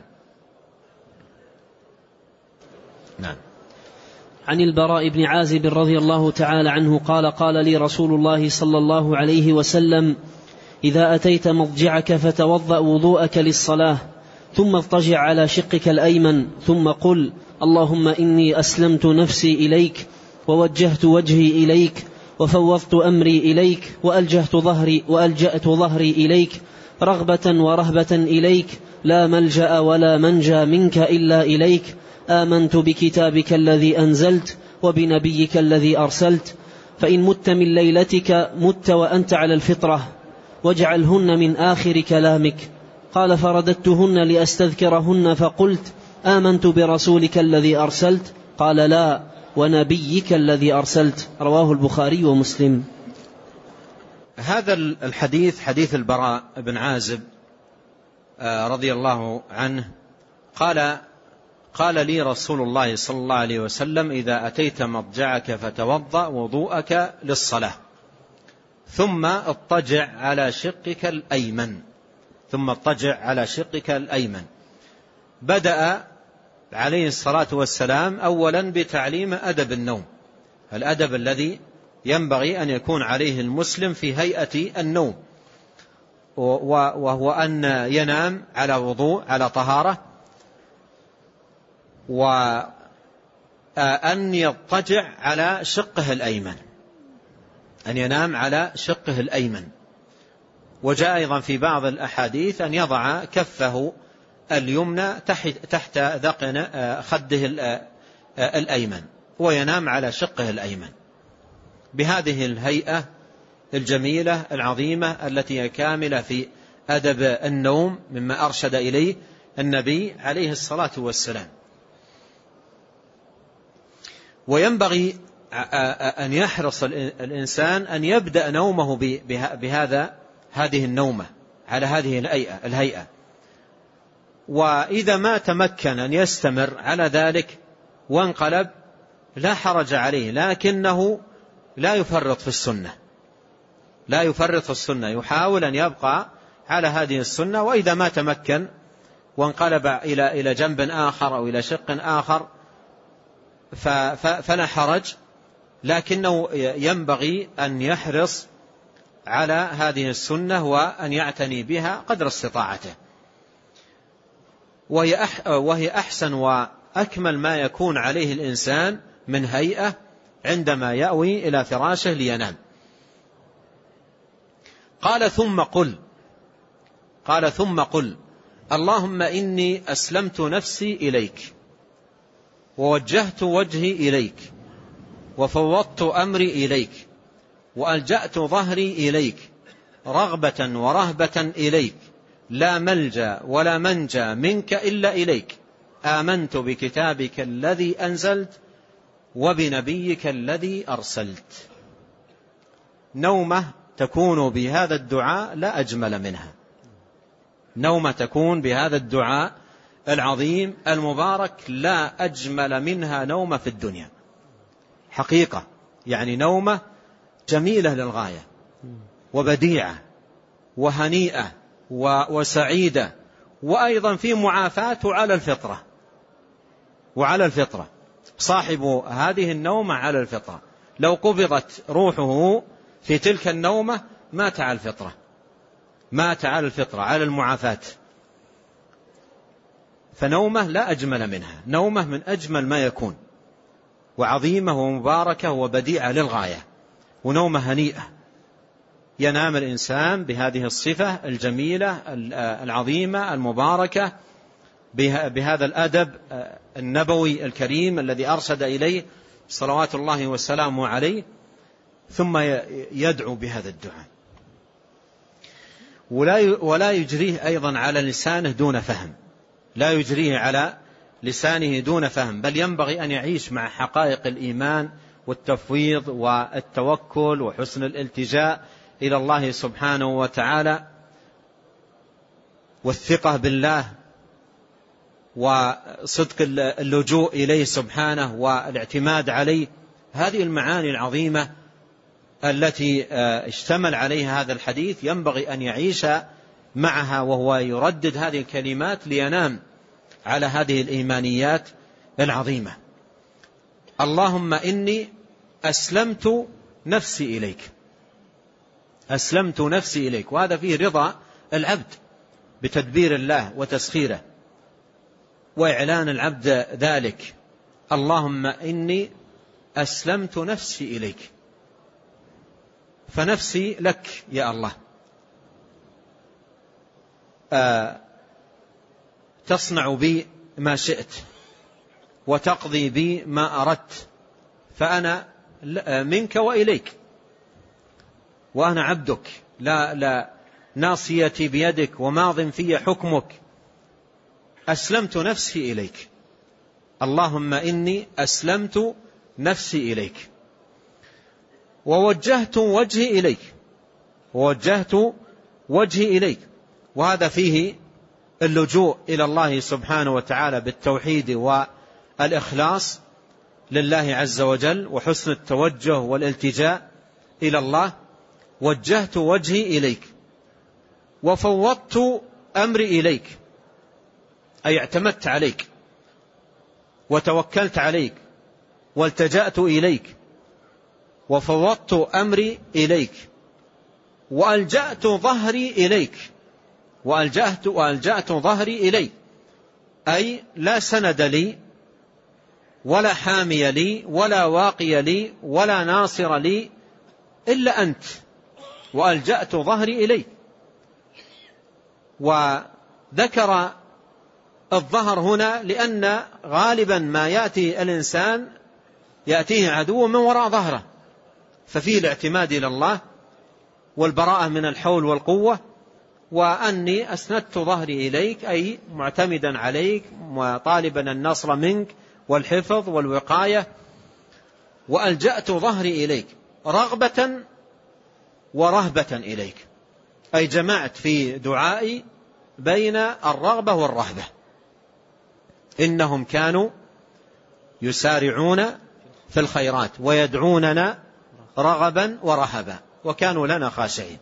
نعم. عن البراء بن عازب رضي الله تعالى عنه قال قال لي رسول الله صلى الله عليه وسلم إذا أتيت مضجعك فتوضأ وضوءك للصلاة ثم اضطجع على شقك الأيمن ثم قل اللهم إني أسلمت نفسي إليك ووجهت وجهي إليك وفوضت أمري إليك وألجأت ظهري, وألجأت ظهري إليك رغبة ورهبة إليك لا ملجأ ولا منجى منك إلا إليك آمنت بكتابك الذي أنزلت وبنبيك الذي أرسلت فإن مت من ليلتك مت وأنت على الفطرة واجعلهن من آخر كلامك. قال فرددتهن لأستذكرهن فقلت آمنت برسولك الذي أرسلت. قال لا ونبيك الذي أرسلت. رواه البخاري ومسلم. هذا الحديث حديث البراء بن عازب رضي الله عنه قال قال لي رسول الله صلى الله عليه وسلم إذا أتيت مضجعك فتوضأ وضوءك للصلاة ثم اضطجع على شقك الأيمن ثم اضطجع على شقك الأيمن. بدأ عليه الصلاة والسلام أولا بتعليم أدب النوم، الأدب الذي ينبغي أن يكون عليه المسلم في هيئة النوم، وهو أن ينام على وضوء على طهارة، وأن يضطجع على شقه الأيمن، أن ينام على شقه الأيمن. وجاء أيضا في بعض الأحاديث أن يضع كفه اليمنى تحت ذقن خده الأيمن وينام على شقه الأيمن بهذه الهيئة الجميلة العظيمة التي هي كاملة في أدب النوم مما أرشد إليه النبي عليه الصلاة والسلام. وينبغي أن يحرص الإنسان أن يبدأ نومه بهذا هذه النومة على هذه الهيئة، وإذا ما تمكن أن يستمر على ذلك وانقلب لا حرج عليه، لكنه لا يفرط في السنة، لا يفرط في السنة، يحاول أن يبقى على هذه السنة. وإذا ما تمكن وانقلب إلى إلى جنب آخر أو إلى شق آخر فلا حرج، لكنه ينبغي أن يحرص على هذه السنة وأن يعتني بها قدر استطاعته. وهي أحسن وأكمل ما يكون عليه الإنسان من هيئة عندما يأوي إلى فراشه لينام. قال ثم قل قال ثم قل اللهم إني أسلمت نفسي إليك ووجهت وجهي إليك وفوضت أمري إليك وألجأت ظهري إليك رغبة ورهبة إليك لا ملجأ ولا منجى منك إلا إليك آمنت بكتابك الذي أنزلت وبنبيك الذي أرسلت. نومة تكون بهذا الدعاء لا أجمل منها، نومة تكون بهذا الدعاء العظيم المبارك لا أجمل منها نومة في الدنيا حقيقة، يعني نومة جميلة للغاية وبديعة وهنيئة وسعيدة، وأيضا في معافاة على الفطرة وعلى الفطرة. صاحب هذه النومة على الفطرة، لو قبضت روحه في تلك النومة مات على الفطرة، مات على الفطرة على المعافاة. فنومة لا أجمل منها، نومة من أجمل ما يكون، وعظيمة ومباركة وبديعة للغاية، ونومة هنيئة ينام الإنسان بهذه الصفة الجميلة العظيمة المباركة، بهذا الأدب النبوي الكريم الذي أرشد إليه صلوات الله وسلامه عليه، ثم يدعو بهذا الدعاء، ولا يجريه أيضا على لسانه دون فهم، لا يجريه على لسانه دون فهم، بل ينبغي أن يعيش مع حقائق الإيمان والتفويض والتوكل وحسن الالتجاء إلى الله سبحانه وتعالى، والثقة بالله وصدق اللجوء إليه سبحانه والاعتماد عليه. هذه المعاني العظيمة التي اشتمل عليها هذا الحديث ينبغي أن يعيش معها وهو يردد هذه الكلمات لينام على هذه الإيمانيات العظيمة. اللهم إني أسلمت نفسي إليك، أسلمت نفسي إليك، وهذا فيه رضا العبد بتدبير الله وتسخيره وإعلان العبد ذلك. اللهم إني أسلمت نفسي إليك، فنفسي لك يا الله، آه تصنع بي ما شئت وتقضي بي ما أردت، فأنا منك وإليك، وأنا عبدك، لا لا ناصيتي بيدك وماض في حكمك، أسلمت نفسي إليك. اللهم إني أسلمت نفسي إليك ووجهت وجهي إليك، ووجهت وجهي إليك، وهذا فيه اللجوء إلى الله سبحانه وتعالى بالتوحيد والإخلاص لله عز وجل وحسن التوجه والالتجاء إلى الله. وجهت وجهي إليك وفوضت أمري إليك، أي اعتمدت عليك وتوكلت عليك والتجأت إليك، وفوضت أمري إليك وألجأت ظهري إليك، وألجأت, وألجأت ظهري إليك، أي لا سند لي ولا حامي لي ولا واقي لي ولا ناصر لي إلا أنت، وألجأت ظهري إليك. وذكر الظهر هنا لأن غالبا ما يأتي الإنسان يأتيه عدو من وراء ظهره، ففيه الاعتماد إلى الله والبراءة من الحول والقوة، وأني أسندت ظهري إليك أي معتمدا عليك وطالبا النصر منك والحفظ والوقاية. وألجأت ظهري إليك رغبة ورهبة إليك، أي جمعت في دعائي بين الرغبة والرهبة. إنهم كانوا يسارعون في الخيرات ويدعوننا رغبا ورهبا وكانوا لنا خاشعين.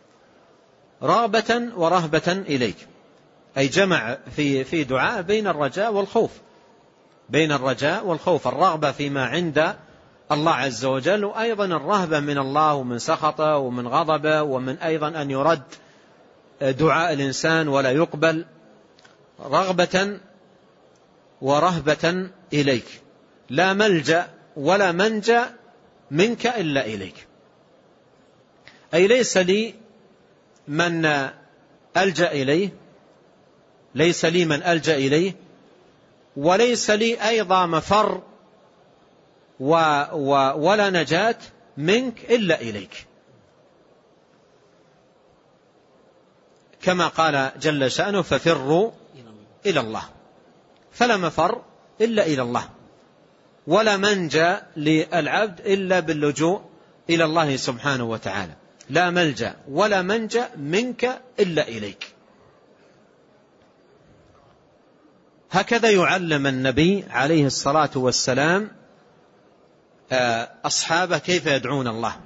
رغبة ورهبة إليك، أي جمع في في دعاء بين الرجاء والخوف، بين الرجاء والخوف، الرغبة فيما عند الله عز وجل، وأيضا الرهبة من الله ومن سخطه ومن غضبه، ومن أيضا أن يرد دعاء الإنسان ولا يقبل. رغبة ورهبة إليك، لا ملجأ ولا منجأ منك إلا إليك، أي ليس لي من ألجأ إليه، ليس لي من ألجأ إليه، وليس لي أيضا مفر و و ولا نجاة منك إلا إليك، كما قال جل شأنه ففروا إلى الله، فلا مفر إلا إلى الله، ولا منجا للعبد إلا باللجوء إلى الله سبحانه وتعالى، لا ملجأ ولا منجا منك إلا إليك. هكذا يعلم النبي عليه الصلاة والسلام أصحابه كيف يدعون الله.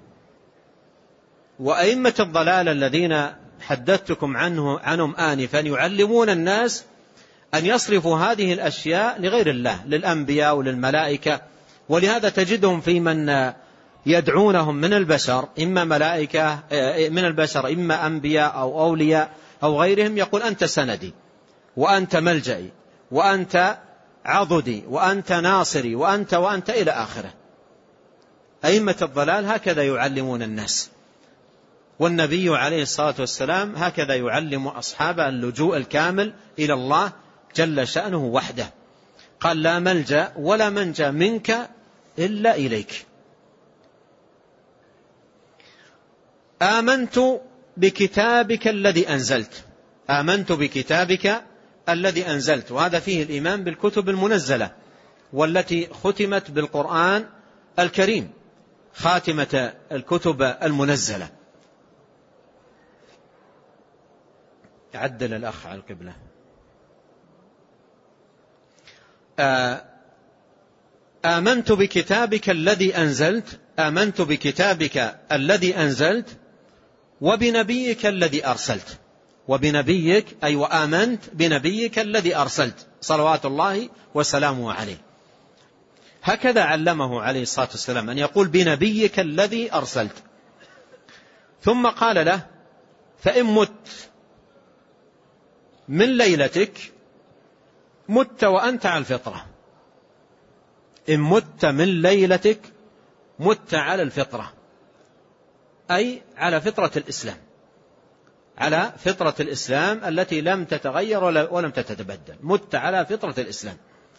وأئمة الضلال الذين حدثتكم عنه عنهم آنفا يعلمون الناس أن يصرفوا هذه الأشياء لغير الله، للأنبياء وللملائكة، ولهذا تجدهم في من يدعونهم من البشر إما ملائكة من البشر إما أنبياء أو أولياء أو غيرهم، يقول أنت سندي وأنت ملجئي وأنت عضدي وأنت ناصري وأنت وأنت إلى آخره. أئمة الضلال هكذا يعلمون الناس، والنبي عليه الصلاة والسلام هكذا يعلم أصحابه اللجوء الكامل إلى الله جل شأنه وحده. قال لا ملجأ ولا منجا منك إلا إليك. آمنت بكتابك الذي أنزلت، آمنت بكتابك الذي أنزلت، وهذا فيه الإيمان بالكتب المنزلة والتي ختمت بالقرآن الكريم، خاتمة الكتب المنزلة. عدل الأخ على القبلة. آمنت بكتابك الذي أنزلت، آمنت بكتابك الذي أنزلت وبنبيك الذي أرسلت، وبنبيك أي وآمنت بنبيك الذي أرسلت صلوات الله وسلامه عليه. هكذا علمه عليه الصلاة والسلام أن يقول بنبيك الذي أرسلت. ثم قال له فإن مت من ليلتك مت وأنت على الفطرة، إن مت من ليلتك مت على الفطرة، أي على فطرة الإسلام، على فطرة الإسلام التي لم تتغير ولم تتبدل، مت على فطرة الإسلام.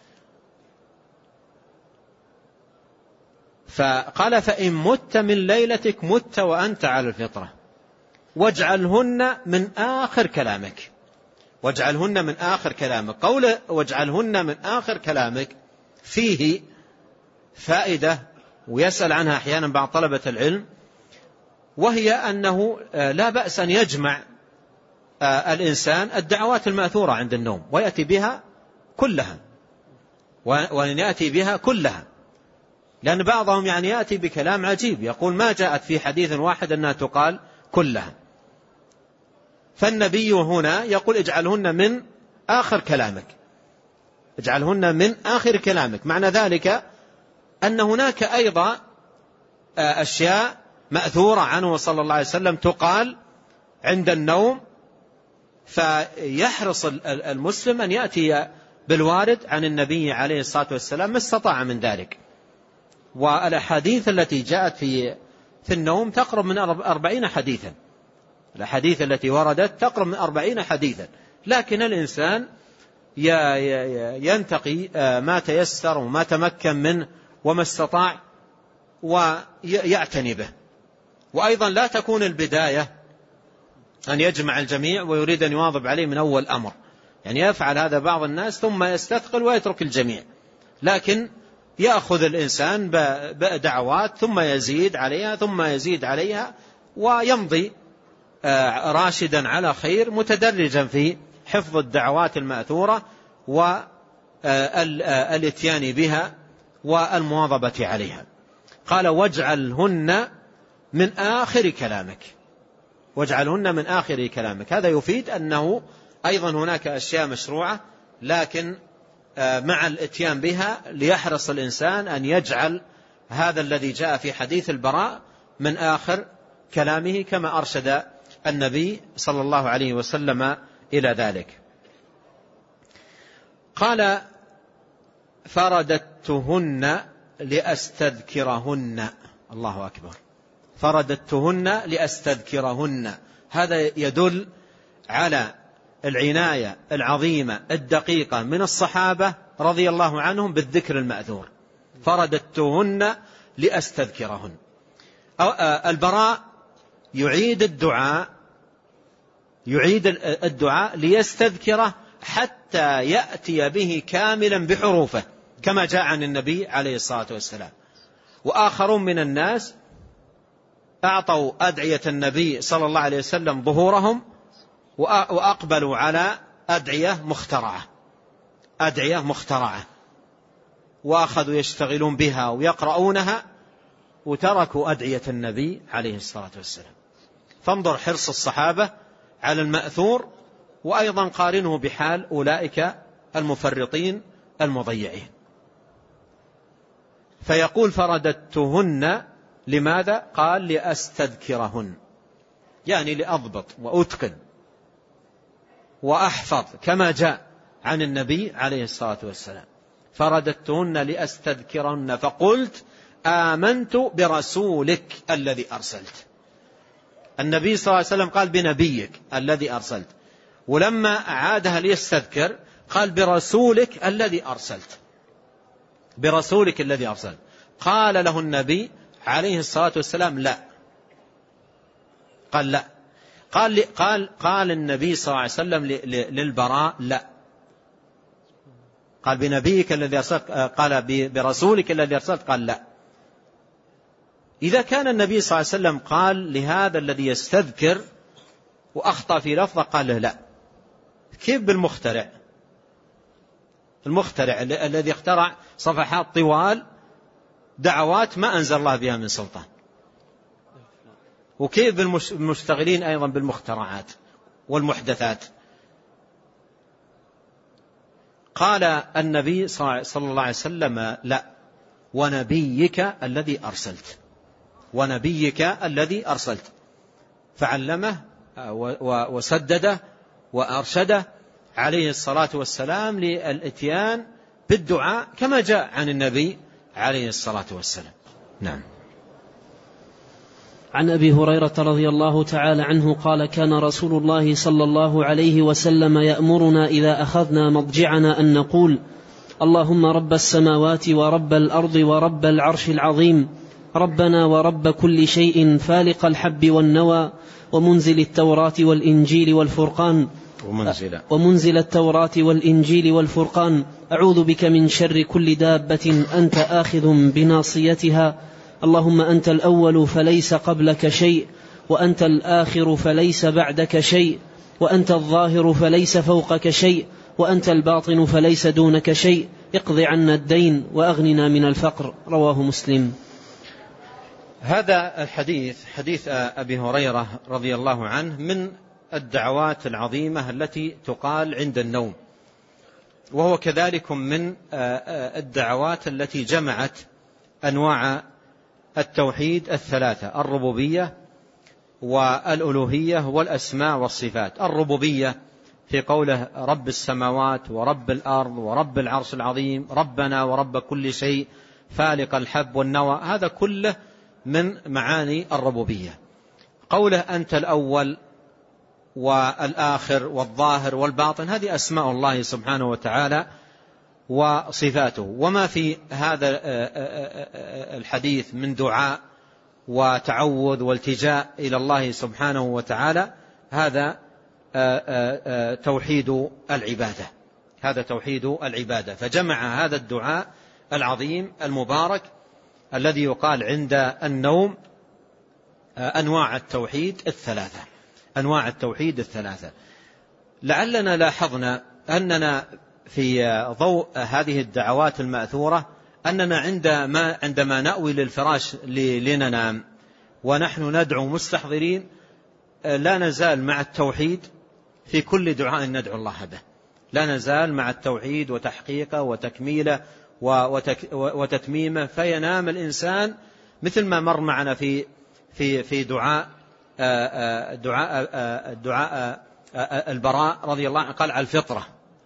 فقال فإن مت من ليلتك مت وأنت على الفطرة واجعلهن من آخر كلامك، واجعلهن من آخر كلامك. قول واجعلهن من آخر كلامك فيه فائدة ويسأل عنها أحيانا بعض طلبة العلم، وهي أنه لا بأس أن يجمع الإنسان الدعوات المأثورة عند النوم ويأتي بها كلها، وأن يأتي بها كلها، لأن بعضهم يعني يأتي بكلام عجيب يقول ما جاءت في حديث واحد أنها تقال كلها. فالنبي هنا يقول اجعلهن من آخر كلامك، اجعلهن من آخر كلامك، معنى ذلك أن هناك أيضا أشياء مأثورة عنه صلى الله عليه وسلم تقال عند النوم، فيحرص المسلم أن يأتي بالوارد عن النبي عليه الصلاة والسلام ما استطاع من ذلك. والأحاديث التي جاءت في في النوم تقرب من أربعين حديثا، الأحاديث التي وردت تقرب من أربعين حديثا، لكن الإنسان ينتقي ما تيسر وما تمكن منه وما استطاع ويعتني به. وأيضا لا تكون البداية أن يجمع الجميع ويريد أن يواظب عليه من أول أمر، يعني يفعل هذا بعض الناس ثم يستثقل ويترك الجميع، لكن يأخذ الإنسان بدعوات ثم يزيد عليها ثم يزيد عليها ويمضي راشدا على خير متدرجا في حفظ الدعوات المأثورة والاتيان بها والمواظبة عليها. قال واجعلهن من آخر كلامك، واجعلهن من آخر كلامك. هذا يفيد أنه أيضا هناك أشياء مشروعة، لكن مع الاتيان بها ليحرص الإنسان أن يجعل هذا الذي جاء في حديث البراء من آخر كلامه كما أرشد النبي صلى الله عليه وسلم إلى ذلك. قال فرددتهن لأستذكرهن، الله أكبر، فرددتهن لأستذكرهن. هذا يدل على العناية العظيمة الدقيقة من الصحابة رضي الله عنهم بالذكر المأثور، فرددتهن لأستذكرهن. البراء يعيد الدعاء يعيد الدعاء ليستذكره حتى يأتي به كاملا بحروفه كما جاء عن النبي عليه الصلاة والسلام. وآخرون من الناس أعطوا أدعية النبي صلى الله عليه وسلم ظهورهم وأقبلوا على أدعية مخترعة أدعية مخترعة وأخذوا يشتغلون بها ويقرؤونها وتركوا أدعية النبي عليه الصلاة والسلام. فانظر حرص الصحابة على المأثور، وأيضا قارنه بحال أولئك المفرطين المضيعين. فيقول فرددتهن لماذا؟ قال لأستذكرهن، يعني لأضبط وأتقن وأحفظ كما جاء عن النبي عليه الصلاة والسلام. فرددتهن لأستذكرهن فقلت آمنت برسولك الذي أرسلت. النبي صلى الله عليه وسلم قال بنبيك الذي أرسلت، ولما أعادها ليستذكر قال برسولك الذي أرسلت، برسولك الذي أرسلت. قال له النبي عليه الصلاة والسلام لا، قال لا، قال قال قال النبي صلى الله عليه وسلم للبراء لا، قال بنبيك الذي أرسلت، قال برسولك الذي أرسلت، قال لا. إذا كان النبي صلى الله عليه وسلم قال لهذا الذي يستذكر وأخطأ في لفظه قال له لا، كيف بالمخترع؟ المخترع الذي اخترع صفحات طوال دعوات ما أنزل الله بها من سلطان، وكيف بالمشتغلين أيضا بالمخترعات والمحدثات؟ قال النبي صلى الله عليه وسلم لا، ونبيك الذي أرسلت، ونبيك الذي أرسلت، فعلمه وسدده وأرشده عليه الصلاة والسلام للإتيان بالدعاء كما جاء عن النبي عليه الصلاة والسلام. نعم. عن أبي هريرة رضي الله تعالى عنه قال كان رسول الله صلى الله عليه وسلم يأمرنا إذا أخذنا مضجعنا أن نقول اللهم رب السماوات ورب الأرض ورب العرش العظيم ربنا ورب كل شيء فالق الحب والنوى ومنزل التوراة والإنجيل والفرقان ومنزل, ومنزل التوراة والإنجيل والفرقان أعوذ بك من شر كل دابة أنت آخذ بناصيتها اللهم أنت الأول فليس قبلك شيء وأنت الآخر فليس بعدك شيء وأنت الظاهر فليس فوقك شيء وأنت الباطن فليس دونك شيء اقض عنا الدين وأغننا من الفقر. رواه مسلم. هذا الحديث حديث أبي هريرة رضي الله عنه من الدعوات العظيمة التي تقال عند النوم، وهو كذلك من الدعوات التي جمعت أنواع التوحيد الثلاثة: الربوبية والألوهية والأسماء والصفات. الربوبية في قوله رب السماوات ورب الأرض ورب العرش العظيم ربنا ورب كل شيء فالق الحب والنوى، هذا كله من معاني الربوبية. قوله أنت الأول والآخر والظاهر والباطن، هذه أسماء الله سبحانه وتعالى وصفاته. وما في هذا الحديث من دعاء وتعوذ والتجاء إلى الله سبحانه وتعالى هذا توحيد العبادة، هذا توحيد العبادة. فجمع هذا الدعاء العظيم المبارك الذي يقال عند النوم أنواع التوحيد الثلاثة، أنواع التوحيد الثلاثة. لعلنا لاحظنا أننا في ضوء هذه الدعوات المأثورة أننا عندما, عندما نأوي للفراش لننام ونحن ندعو مستحضرين لا نزال مع التوحيد في كل دعاء ندعو الله به، لا نزال مع التوحيد وتحقيقه وتكميله وتتميمه، فينام الإنسان مثل ما مر معنا في في في دعاء دعاء دعاء البراء رضي الله عنه قال على الفطرة.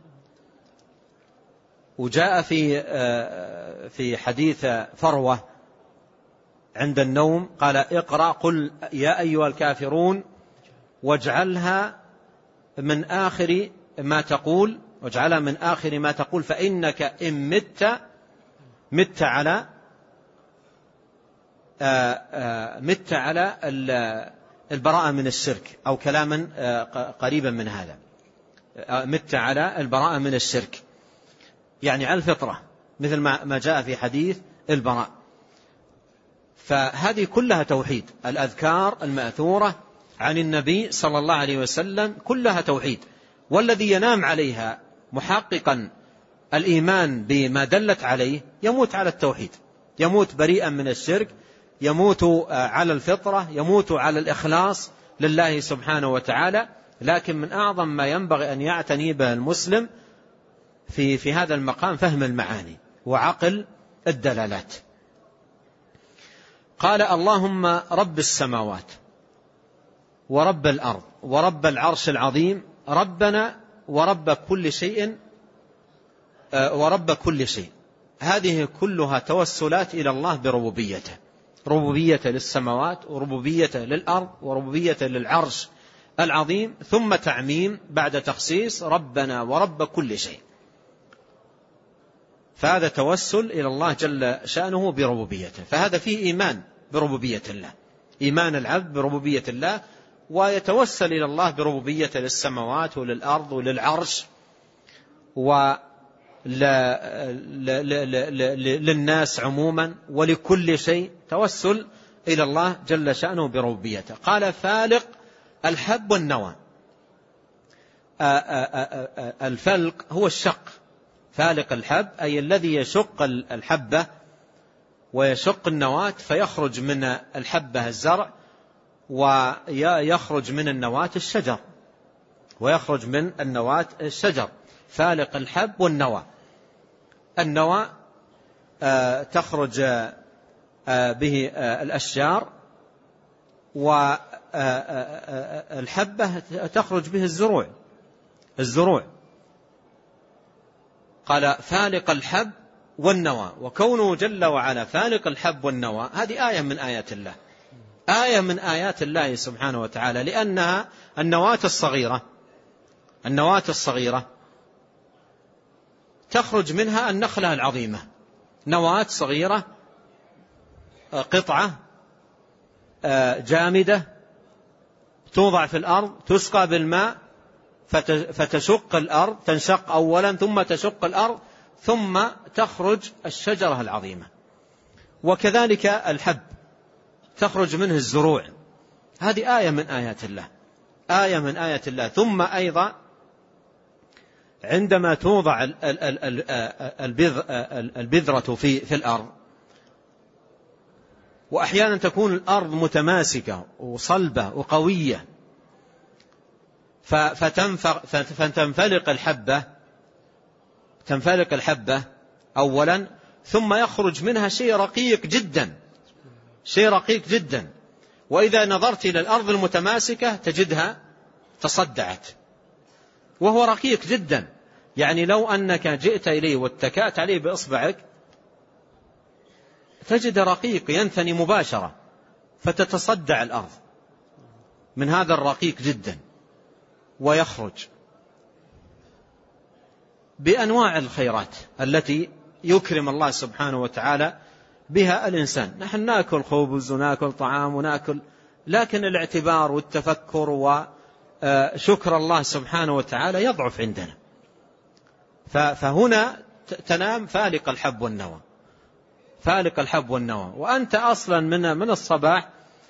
وجاء في في حديث فروة عند النوم قال اقرأ قل يا أيها الكافرون واجعلها من آخر ما تقول، واجعلها من آخر ما تقول فإنك إن مت مت على مت على البراءة من الشرك، أو كلاما قريبا من هذا، مت على البراءة من الشرك، يعني على الفطرة مثل ما جاء في حديث البراء. فهذه كلها توحيد. الأذكار المأثورة عن النبي صلى الله عليه وسلم كلها توحيد، والذي ينام عليها محققا الإيمان بما دلت عليه يموت على التوحيد، يموت بريئا من الشرك، يموت على الفطرة، يموت على الإخلاص لله سبحانه وتعالى. لكن من أعظم ما ينبغي أن يعتني به المسلم في في هذا المقام فهم المعاني وعقل الدلالات. قال اللهم رب السماوات ورب الأرض ورب العرش العظيم ربنا ورب كل شيء ورب كل شيء. هذه كلها توسلات إلى الله بربوبيته، ربوبيته للسماوات وربوبيته للأرض وربوبيته للعرش العظيم، ثم تعميم بعد تخصيص ربنا ورب كل شيء. فهذا توسل إلى الله جل شأنه بربوبيته، فهذا فيه إيمان بربوبية الله، إيمان العبد بربوبية الله، ويتوسل إلى الله بربوبيته للسماوات وللأرض وللعرش وللناس عموما ولكل شيء، توسل إلى الله جل شأنه بربوبيته. قال فالق الحب والنوى. الفلق هو الشق، فالق الحب أي الذي يشق الحبة ويشق النواة فيخرج من الحبة الزرع، ويخرج من النواة الشجر، ويخرج من النواة الشجر. فالق الحب والنوى. النوى تخرج به الأشجار، والحبة تخرج به الزروع الزروع قال فالق الحب والنوى. وكونه جل وعلا فالق الحب والنوى هذه آية من آيات الله، آية من آيات الله سبحانه وتعالى، لأنها النواة الصغيرة النواة الصغيرة تخرج منها النخلة العظيمة. نواة صغيرة، قطعة جامدة توضع في الأرض، تسقى بالماء فتشق الأرض، تنشق أولا ثم تشق الأرض ثم تخرج الشجرة العظيمة. وكذلك الحب تخرج منه الزروع. هذه آية من آيات الله، آية من آيات الله. ثم أيضا عندما توضع البذرة في في الأرض، وأحيانا تكون الأرض متماسكة وصلبة وقوية، فتنفلق الحبة تنفلق الحبة أولا، ثم يخرج منها شيء رقيق جدا شيء رقيق جدا وإذا نظرت إلى الأرض المتماسكة تجدها تصدعت، وهو رقيق جدا. يعني لو أنك جئت إليه واتكأت عليه بإصبعك تجد رقيق ينثني مباشرة، فتتصدع الأرض من هذا الرقيق جدا، ويخرج بأنواع الخيرات التي يكرم الله سبحانه وتعالى بها الإنسان. نحن نأكل خبز ونأكل طعام ونأكل، لكن الاعتبار والتفكر وشكر الله سبحانه وتعالى يضعف عندنا. فهنا تنام فالق الحب والنوى، فالق الحب والنوى، وأنت أصلا من من الصباح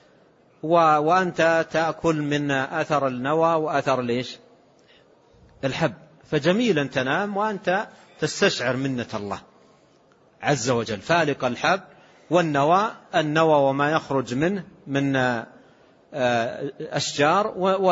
وأنت تأكل من أثر النوى وأثر ليش الحب، فجميل أن تنام وأنت تستشعر منة الله عز وجل. فالق الحب والنوى، النوى وما يخرج منه من أشجار،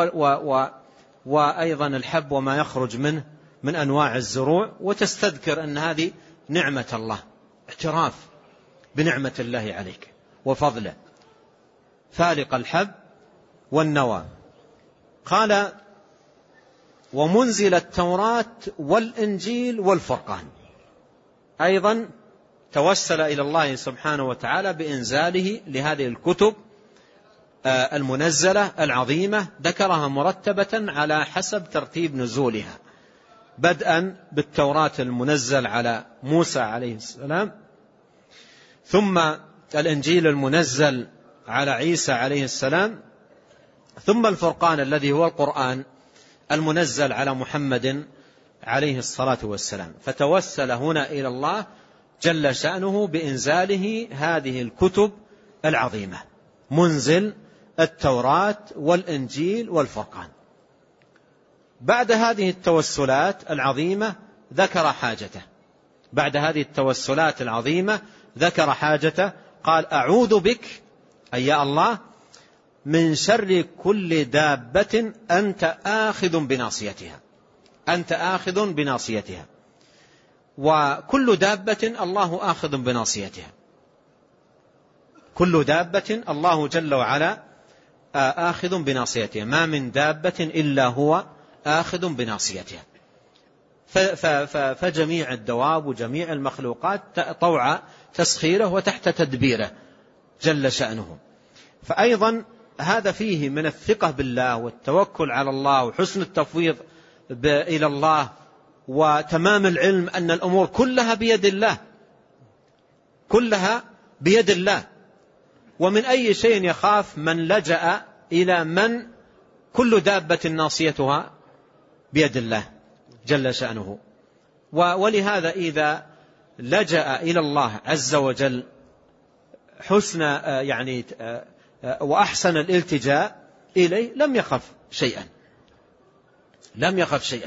وأيضا الحب وما يخرج منه من أنواع الزروع، وتستذكر أن هذه نعمة الله، اعتراف بنعمة الله عليك وفضله. فالق الحب والنوى. قال ومنزل التوراة والإنجيل والفرقان. أيضا توسل إلى الله سبحانه وتعالى بإنزاله لهذه الكتب المنزلة العظيمة، ذكرها مرتبة على حسب ترتيب نزولها، بدءا بالتوراة المنزل على موسى عليه السلام، ثم الإنجيل المنزل على عيسى عليه السلام، ثم الفرقان الذي هو القرآن المنزل على محمد عليه الصلاة والسلام. فتوسل هنا إلى الله جل شأنه بإنزاله هذه الكتب العظيمة، منزل التوراة والإنجيل والفرقان. بعد هذه التوسلات العظيمة ذكر حاجته، بعد هذه التوسلات العظيمة ذكر حاجته، قال أعوذ بك أي يا الله من شر كل دابة أنت آخذ بناصيتها، أنت آخذ بناصيتها. وكل دابة الله آخذ بناصيتها، كل دابة الله جل وعلا آخذ بناصيتها، ما من دابة إلا هو آخذ بناصيتها. فجميع الدواب وجميع المخلوقات طوع تسخيره وتحت تدبيره جل شأنه. فأيضا هذا فيه من الثقة بالله والتوكل على الله وحسن التفويض إلى الله وتمام العلم أن الأمور كلها بيد الله، كلها بيد الله. ومن أي شيء يخاف من لجأ إلى من كل دابة ناصيتها بيد الله جل شأنه. ولهذا إذا لجأ إلى الله عز وجل حسن يعني وأحسن الالتجاء إليه لم يخف شيئا، لم يخف شيئا،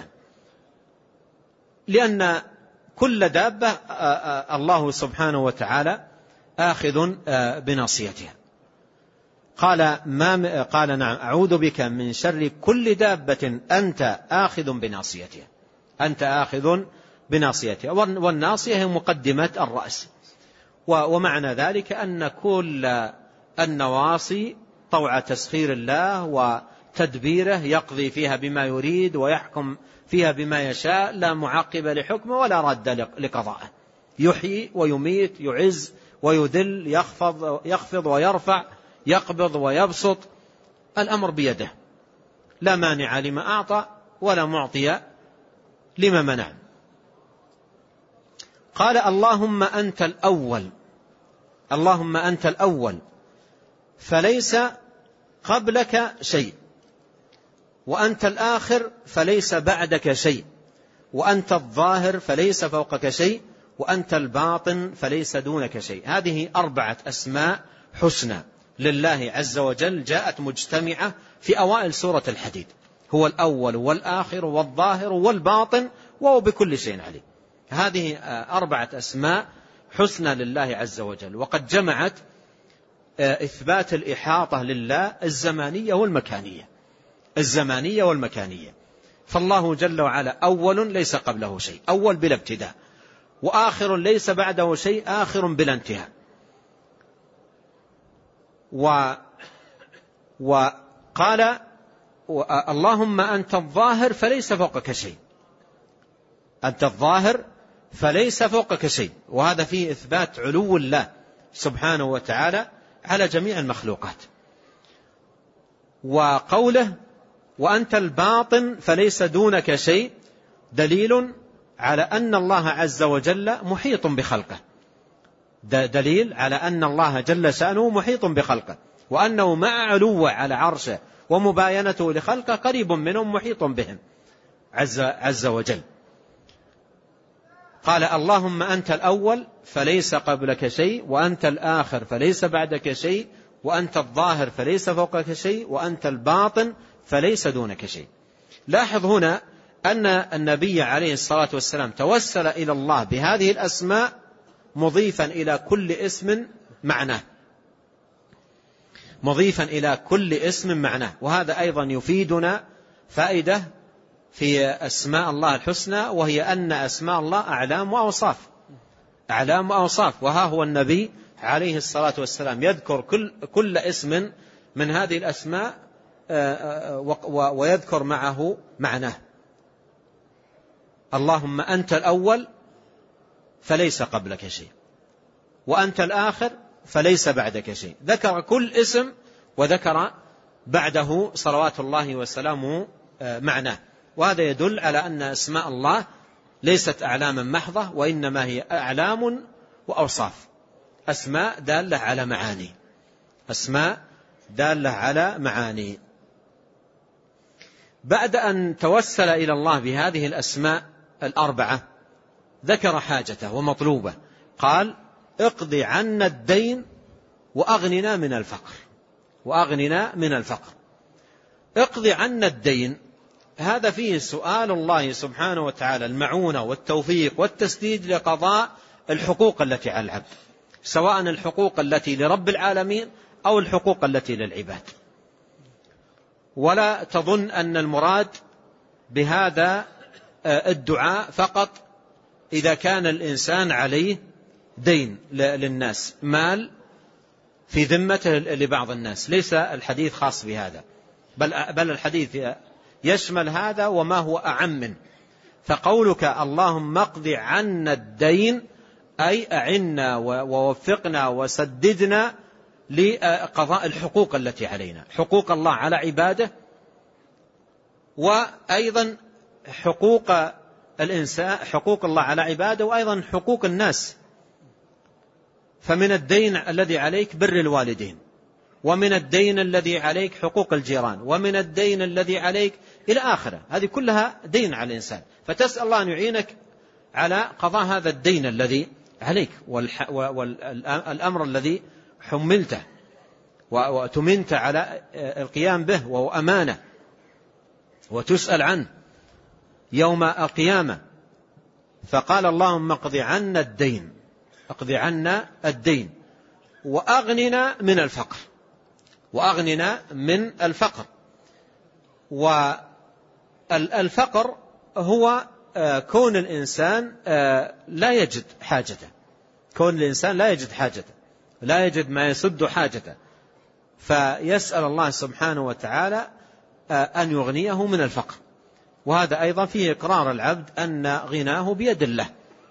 لأن كل دابة الله سبحانه وتعالى آخذ بناصيتها. قال ما قال نعم أعوذ بك من شر كل دابة أنت آخذ بناصيتها، أنت آخذ بناصيتها. والناصية هي مقدمة الرأس، ومعنى ذلك أن كل النواصي طوع تسخير الله وتدبيره يقضي فيها بما يريد ويحكم فيها بما يشاء، لا معقب لحكمه ولا رد لقضائه، يحيي ويميت، يعز ويذل، يخفض, يخفض ويرفع، يقبض ويبسط، الأمر بيده، لا مانع لما أعطى ولا معطي لما منع. قال اللهم أنت الأول، اللهم أنت الأول فليس قبلك شيء، وأنت الآخر فليس بعدك شيء، وأنت الظاهر فليس فوقك شيء، وأنت الباطن فليس دونك شيء. هذه أربعة أسماء حسنى لله عز وجل جاءت مجتمعة في أوائل سورة الحديد، هو الأول والآخر والظاهر والباطن وهو بكل شيء عليم. هذه أربعة أسماء حسنى لله عز وجل، وقد جمعت إثبات الإحاطة لله الزمانية والمكانية، الزمانية والمكانية. فالله جل وعلا أول ليس قبله شيء، أول بلا ابتداء، وآخر ليس بعده شيء، آخر بلا انتهاء. و وقال اللهم أنت الظاهر فليس فوقك شيء، أنت الظاهر فليس فوقك شيء، وهذا فيه إثبات علو الله سبحانه وتعالى على جميع المخلوقات. وقوله وأنت الباطن فليس دونك شيء دليل على أن الله عز وجل محيط بخلقه، دليل على أن الله جل شأنه محيط بخلقه، وأنه مع علو على عرشه ومباينته لخلقه قريب منهم محيط بهم عز, عز وجل. قال اللهم أنت الأول فليس قبلك شيء، وأنت الآخر فليس بعدك شيء، وأنت الظاهر فليس فوقك شيء، وأنت الباطن فليس دونك شيء. لاحظ هنا أن النبي عليه الصلاة والسلام توسل إلى الله بهذه الأسماء مضيفا إلى كل اسم معناه، مضيفا إلى كل اسم معناه. وهذا أيضا يفيدنا فائدة في أسماء الله الحسنى، وهي أن أسماء الله أعلام وأوصاف، أعلام وأوصاف. وها هو النبي عليه الصلاة والسلام يذكر كل, كل اسم من هذه الأسماء ويذكر معه معناه. اللهم أنت الأول فليس قبلك شيء، وأنت الآخر فليس بعدك شيء. ذكر كل اسم وذكر بعده صلوات الله وسلامه معناه. وهذا يدل على أن أسماء الله ليست أعلاما محضة، وإنما هي أعلام وأوصاف، أسماء دالة على معاني، أسماء دالة على معاني. بعد أن توسل إلى الله بهذه الأسماء الأربعة ذكر حاجته ومطلوبه، قال اقضي عنا الدين وأغننا من الفقر، وأغننا من الفقر. اقضي عنا الدين، هذا فيه سؤال الله سبحانه وتعالى المعونة والتوفيق والتسديد لقضاء الحقوق التي على العبد، سواء الحقوق التي لرب العالمين أو الحقوق التي للعباد. ولا تظن أن المراد بهذا الدعاء فقط إذا كان الإنسان عليه دين للناس، مال في ذمته لبعض الناس، ليس الحديث خاص بهذا، بل, بل الحديث يشمل هذا وما هو أعم منه. فقولك اللهم اقض عنا الدين أي أعنا ووفقنا وسددنا لقضاء الحقوق التي علينا، حقوق الله على عباده، وأيضا حقوق الإنسان، حقوق الله على عباده، وأيضا حقوق الناس. فمن الدين الذي عليك بر الوالدين، ومن الدين الذي عليك حقوق الجيران، ومن الدين الذي عليك إلى آخره. هذه كلها دين على الإنسان، فتسأل الله أن يعينك على قضاء هذا الدين الذي عليك والأمر الذي حملته وتمنت على القيام به، وهو أمانة وتسأل عنه يوم القيامة. فقال اللهم اقض عنا الدين، اقض عنا الدين وأغننا من الفقر، وأغننا من الفقر. والفقر هو كون الإنسان لا يجد حاجته، كون الإنسان لا يجد حاجته، لا يجد ما يسد حاجته، فيسأل الله سبحانه وتعالى أن يغنيه من الفقر. وهذا أيضا فيه إقرار العبد أن غناه بيد الله،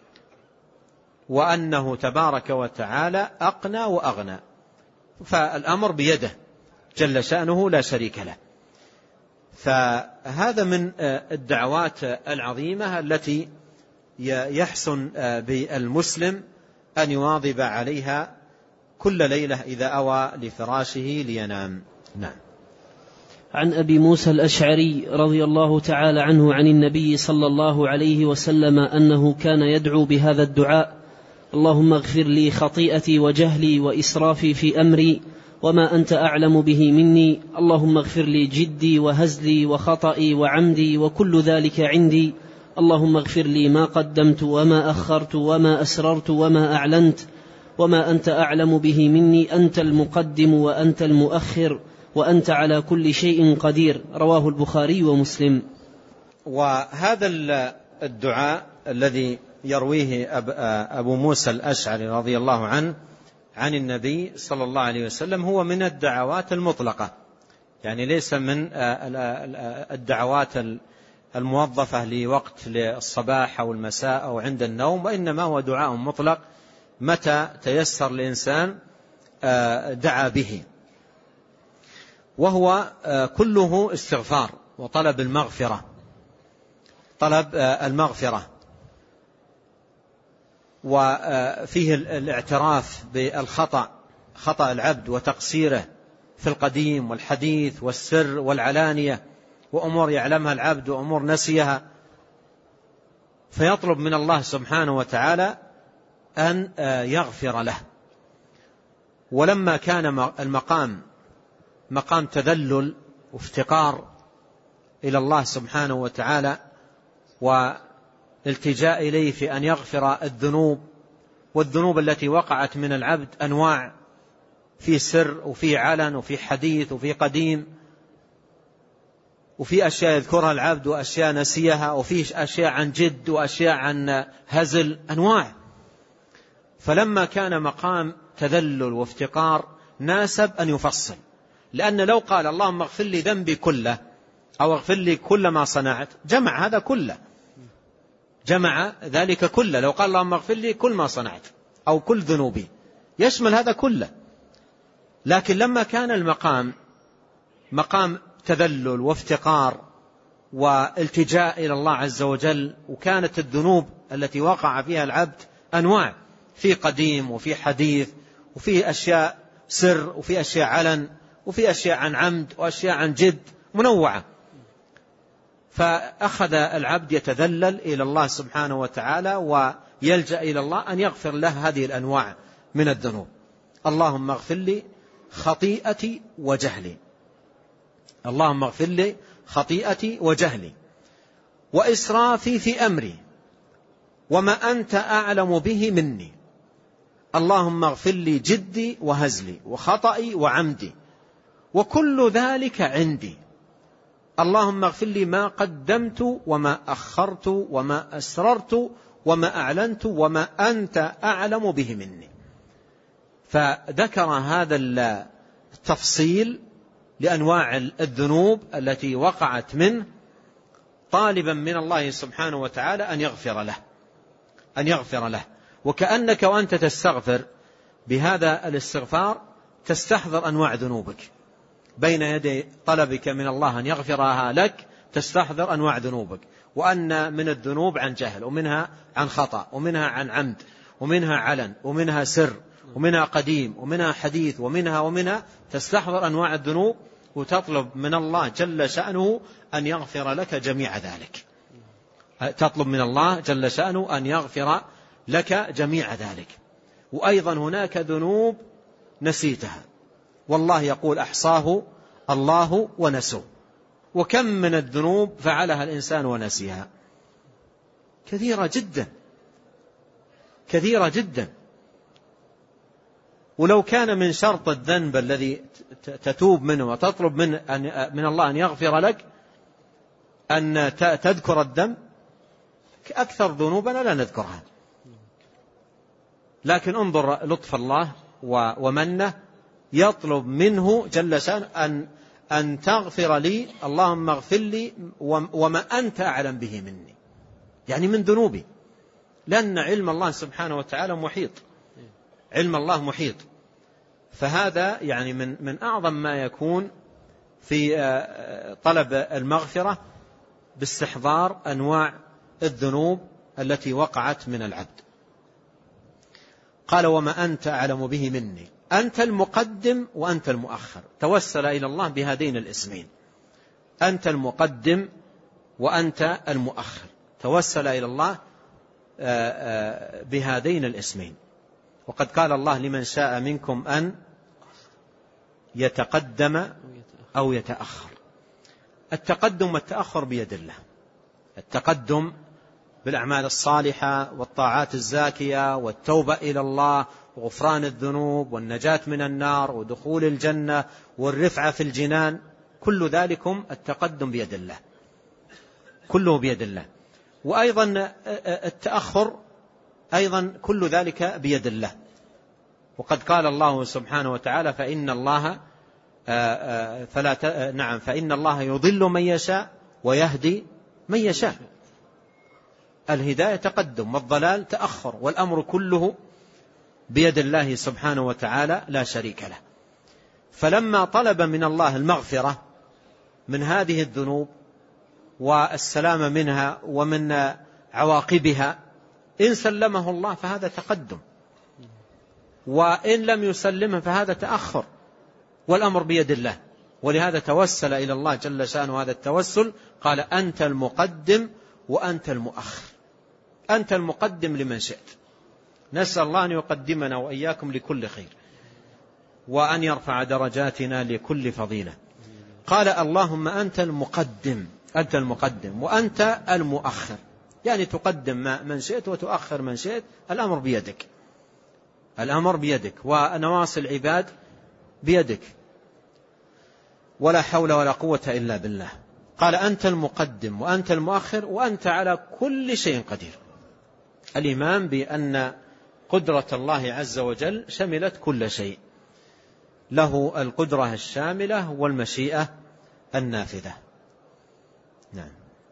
وأنه تبارك وتعالى أقنى وأغنى، فالأمر بيده جل شأنه لا شريك له. فهذا من الدعوات العظيمة التي يحسن بالمسلم أن يواظب عليها كل ليلة إذا أوى لفراشه لينام. نعم. عن أبي موسى الأشعري رضي الله تعالى عنه عن النبي صلى الله عليه وسلم أنه كان يدعو بهذا الدعاء: اللهم اغفر لي خطيئتي وجهلي وإسرافي في أمري وما أنت أعلم به مني، اللهم اغفر لي جدي وهزلي وخطئي وعمدي وكل ذلك عندي، اللهم اغفر لي ما قدمت وما أخرت وما أسررت وما أعلنت وما أنت أعلم به مني، أنت المقدم وأنت المؤخر وأنت على كل شيء قدير. رواه البخاري ومسلم. وهذا الدعاء الذي يرويه أبو موسى الأشعري رضي الله عنه عن النبي صلى الله عليه وسلم هو من الدعوات المطلقة، يعني ليس من الدعوات الموظفة لوقت للصباح أو المساء أو عند النوم، وإنما هو دعاء مطلق متى تيسر الإنسان دعا به، وهو كله استغفار وطلب المغفرة، طلب المغفرة، وفيه الاعتراف بالخطأ، خطأ العبد وتقصيره في القديم والحديث والسر والعلانية، وأمور يعلمها العبد وأمور نسيها، فيطلب من الله سبحانه وتعالى أن يغفر له. ولما كان المقام مقام تذلل وافتقار إلى الله سبحانه وتعالى والالتجاء إليه في أن يغفر الذنوب، والذنوب التي وقعت من العبد أنواع، في سر وفي علن وفي حديث وفي قديم، وفي أشياء يذكرها العبد وأشياء نسيها، وفي أشياء عن جد وأشياء عن هزل، أنواع. فلما كان مقام تذلل وافتقار ناسب أن يفصل، لأن لو قال اللهم اغفر لي ذنبي كله أو اغفر لي كل ما صنعت جمع هذا كله، جمع ذلك كله. لو قال اللهم اغفر لي كل ما صنعت أو كل ذنوبي يشمل هذا كله. لكن لما كان المقام مقام تذلل وافتقار والتجاء إلى الله عز وجل، وكانت الذنوب التي وقع فيها العبد أنواع، في قديم وفي حديث وفي أشياء سر وفي أشياء علن وفي أشياء عن عمد وأشياء عن جد منوعة، فأخذ العبد يتذلل إلى الله سبحانه وتعالى ويلجأ إلى الله أن يغفر له هذه الأنواع من الذنوب. اللهم اغفر لي خطيئتي وجهلي، اللهم اغفر لي خطيئتي وجهلي وإسرافي في أمري وما أنت أعلم به مني، اللهم اغفر لي جدي وهزلي وخطئي وعمدي وكل ذلك عندي، اللهم اغفر لي ما قدمت وما أخرت وما أسررت وما أعلنت وما أنت أعلم به مني. فذكر هذا التفصيل لأنواع الذنوب التي وقعت منه، طالبا من الله سبحانه وتعالى أن يغفر له، أن يغفر له. وكأنك وأنت تستغفر بهذا الاستغفار تستحضر أنواع ذنوبك بين يدي طلبك من الله أن يغفرها لك، تستحضر أنواع ذنوبك، وأن من الذنوب عن جهل، ومنها عن خطأ، ومنها عن عمد، ومنها علن، ومنها سر، ومنها قديم، ومنها حديث، ومنها ومنها تستحضر أنواع الذنوب، وتطلب من الله جل شأنه أن يغفر لك جميع ذلك. تطلب من الله جل شأنه أن يغفر لك جميع ذلك. وأيضا هناك ذنوب نسيتها، والله يقول أحصاه الله ونسوه. وكم من الذنوب فعلها الإنسان ونسيها، كثيرة جدا كثيرة جدا. ولو كان من شرط الذنب الذي تتوب منه وتطلب من, من الله أن يغفر لك أن تذكر الذنب، أكثر ذنوبنا لا نذكرها، لكن انظر لطف الله ومنه، يطلب منه جل شأنه أن, أن تغفر لي، اللهم اغفر لي وما أنت أعلم به مني، يعني من ذنوبي، لأن علم الله سبحانه وتعالى محيط، علم الله محيط. فهذا يعني من, من أعظم ما يكون في طلب المغفرة، باستحضار أنواع الذنوب التي وقعت من العبد. قال وما أنت أعلم به مني، أنت المقدم وأنت المؤخر، توسل إلى الله بهذين الاسمين، أنت المقدم وأنت المؤخر، توسل إلى الله بهذين الاسمين. وقد قال الله لمن شاء منكم أن يتقدم أو يتأخر. التقدم والتأخر بيد الله، التقدم بالأعمال الصالحة والطاعات الزاكية والتوبة إلى الله وغفران الذنوب والنجاة من النار ودخول الجنة والرفعة في الجنان، كل ذلكم التقدم بيد الله، كله بيد الله. وأيضا التأخر أيضا كل ذلك بيد الله. وقد قال الله سبحانه وتعالى فإن الله فلا نعم فإن الله يضل من يشاء ويهدي من يشاء. الهداية تقدم والضلال تأخر، والأمر كله بيد الله سبحانه وتعالى لا شريك له. فلما طلب من الله المغفرة من هذه الذنوب والسلام منها ومن عواقبها، إن سلمه الله فهذا تقدم، وإن لم يسلمه فهذا تأخر، والأمر بيد الله. ولهذا توسل إلى الله جل شأنه هذا التوسل، قال أنت المقدم وأنت المؤخر، أنت المقدم لمن شئت. نسأل الله أن يقدمنا وإياكم لكل خير، وأن يرفع درجاتنا لكل فضيلة. قال اللهم أنت المقدم، أنت المقدم وأنت المؤخر، يعني تقدم من شئت وتؤخر من شئت، الأمر بيدك، الأمر بيدك، ونواصي العباد بيدك، ولا حول ولا قوة إلا بالله. قال أنت المقدم وأنت المؤخر وأنت على كل شيء قدير. الإيمان بأن قدرة الله عز وجل شملت كل شيء، له القدرة الشاملة والمشيئة النافذة. نعم.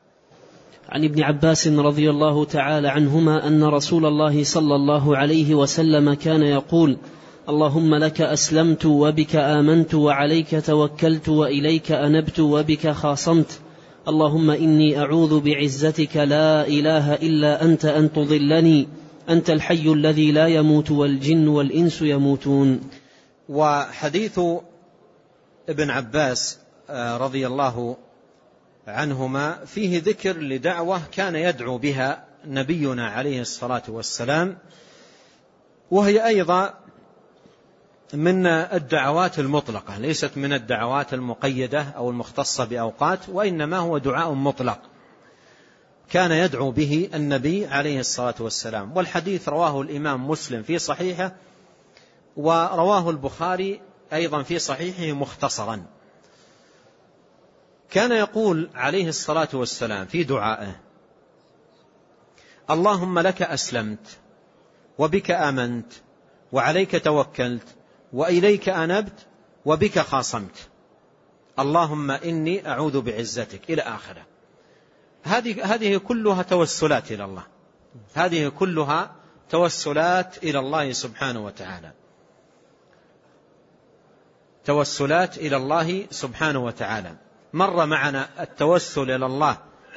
عن ابن عباس رضي الله تعالى عنهما أن رسول الله صلى الله عليه وسلم كان يقول اللهم لك أسلمت وبك آمنت وعليك توكلت وإليك أنبت وبك خاصمت، اللهم إني أعوذ بعزتك لا إله إلا أنت أن تضلني، أنت الحي الذي لا يموت والجن والإنس يموتون. وحديث ابن عباس رضي الله عنهما فيه ذكر لدعوة كان يدعو بها نبينا عليه الصلاة والسلام، وهي أيضا من الدعوات المطلقة، ليست من الدعوات المقيدة أو المختصة بأوقات، وإنما هو دعاء مطلق كان يدعو به النبي عليه الصلاة والسلام. والحديث رواه الإمام مسلم في صحيحه، ورواه البخاري أيضا في صحيحه مختصرا. كان يقول عليه الصلاة والسلام في دعائه اللهم لك أسلمت وبك آمنت وعليك توكلت وإليك أنبت وبك خاصمت، اللهم إني أعوذ بعزتك، إلى آخره. هذه هذه كلها توسلات إلى الله، هذه كلها توسلات إلى الله سبحانه وتعالى. توسلات إلى الله سبحانه وتعالى. مر معنا التوسل إلى الله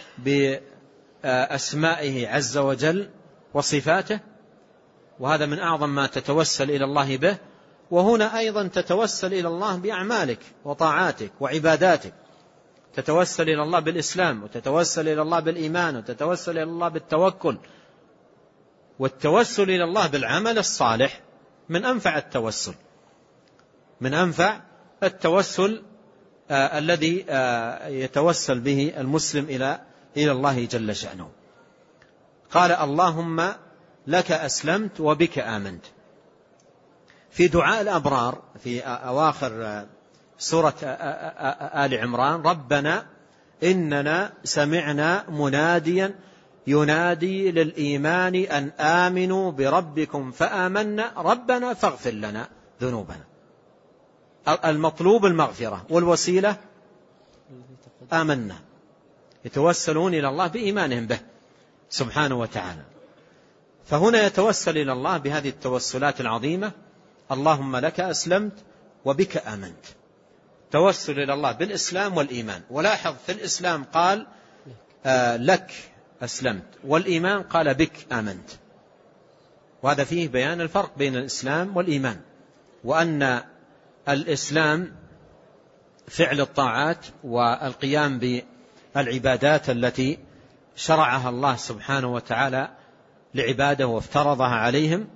بأسمائه عز وجل وصفاته، وهذا من أعظم ما تتوسل إلى الله به. وهنا أيضا تتوسل إلى الله بأعمالك وطاعاتك وعباداتك، تتوسل إلى الله بالإسلام، وتتوسل إلى الله بالإيمان، وتتوسل إلى الله بالتوكل. والتوسل إلى الله بالعمل الصالح من أنفع التوسل، من أنفع التوسل آه الذي آه يتوسل به المسلم إلى إلى الله جل شأنه. قال: اللهم لك أسلمت وبك آمنت. في دعاء الأبرار في أواخر سورة آل عمران: ربنا إننا سمعنا مناديا ينادي للإيمان أن آمنوا بربكم فآمنا ربنا فاغفر لنا ذنوبنا. المطلوب المغفرة، والوسيلة آمنا، يتوسلون إلى الله بإيمانهم به سبحانه وتعالى. فهنا يتوسل إلى الله بهذه التوسلات العظيمة: اللهم لك أسلمت وبك آمنت. توسل إلى الله بالإسلام والإيمان. ولاحظ في الإسلام قال آه لك أسلمت، والإيمان قال بك آمنت. وهذا فيه بيان الفرق بين الإسلام والإيمان، وأن الإسلام فعل الطاعات والقيام بالعبادات التي شرعها الله سبحانه وتعالى لعباده وافترضها عليهم،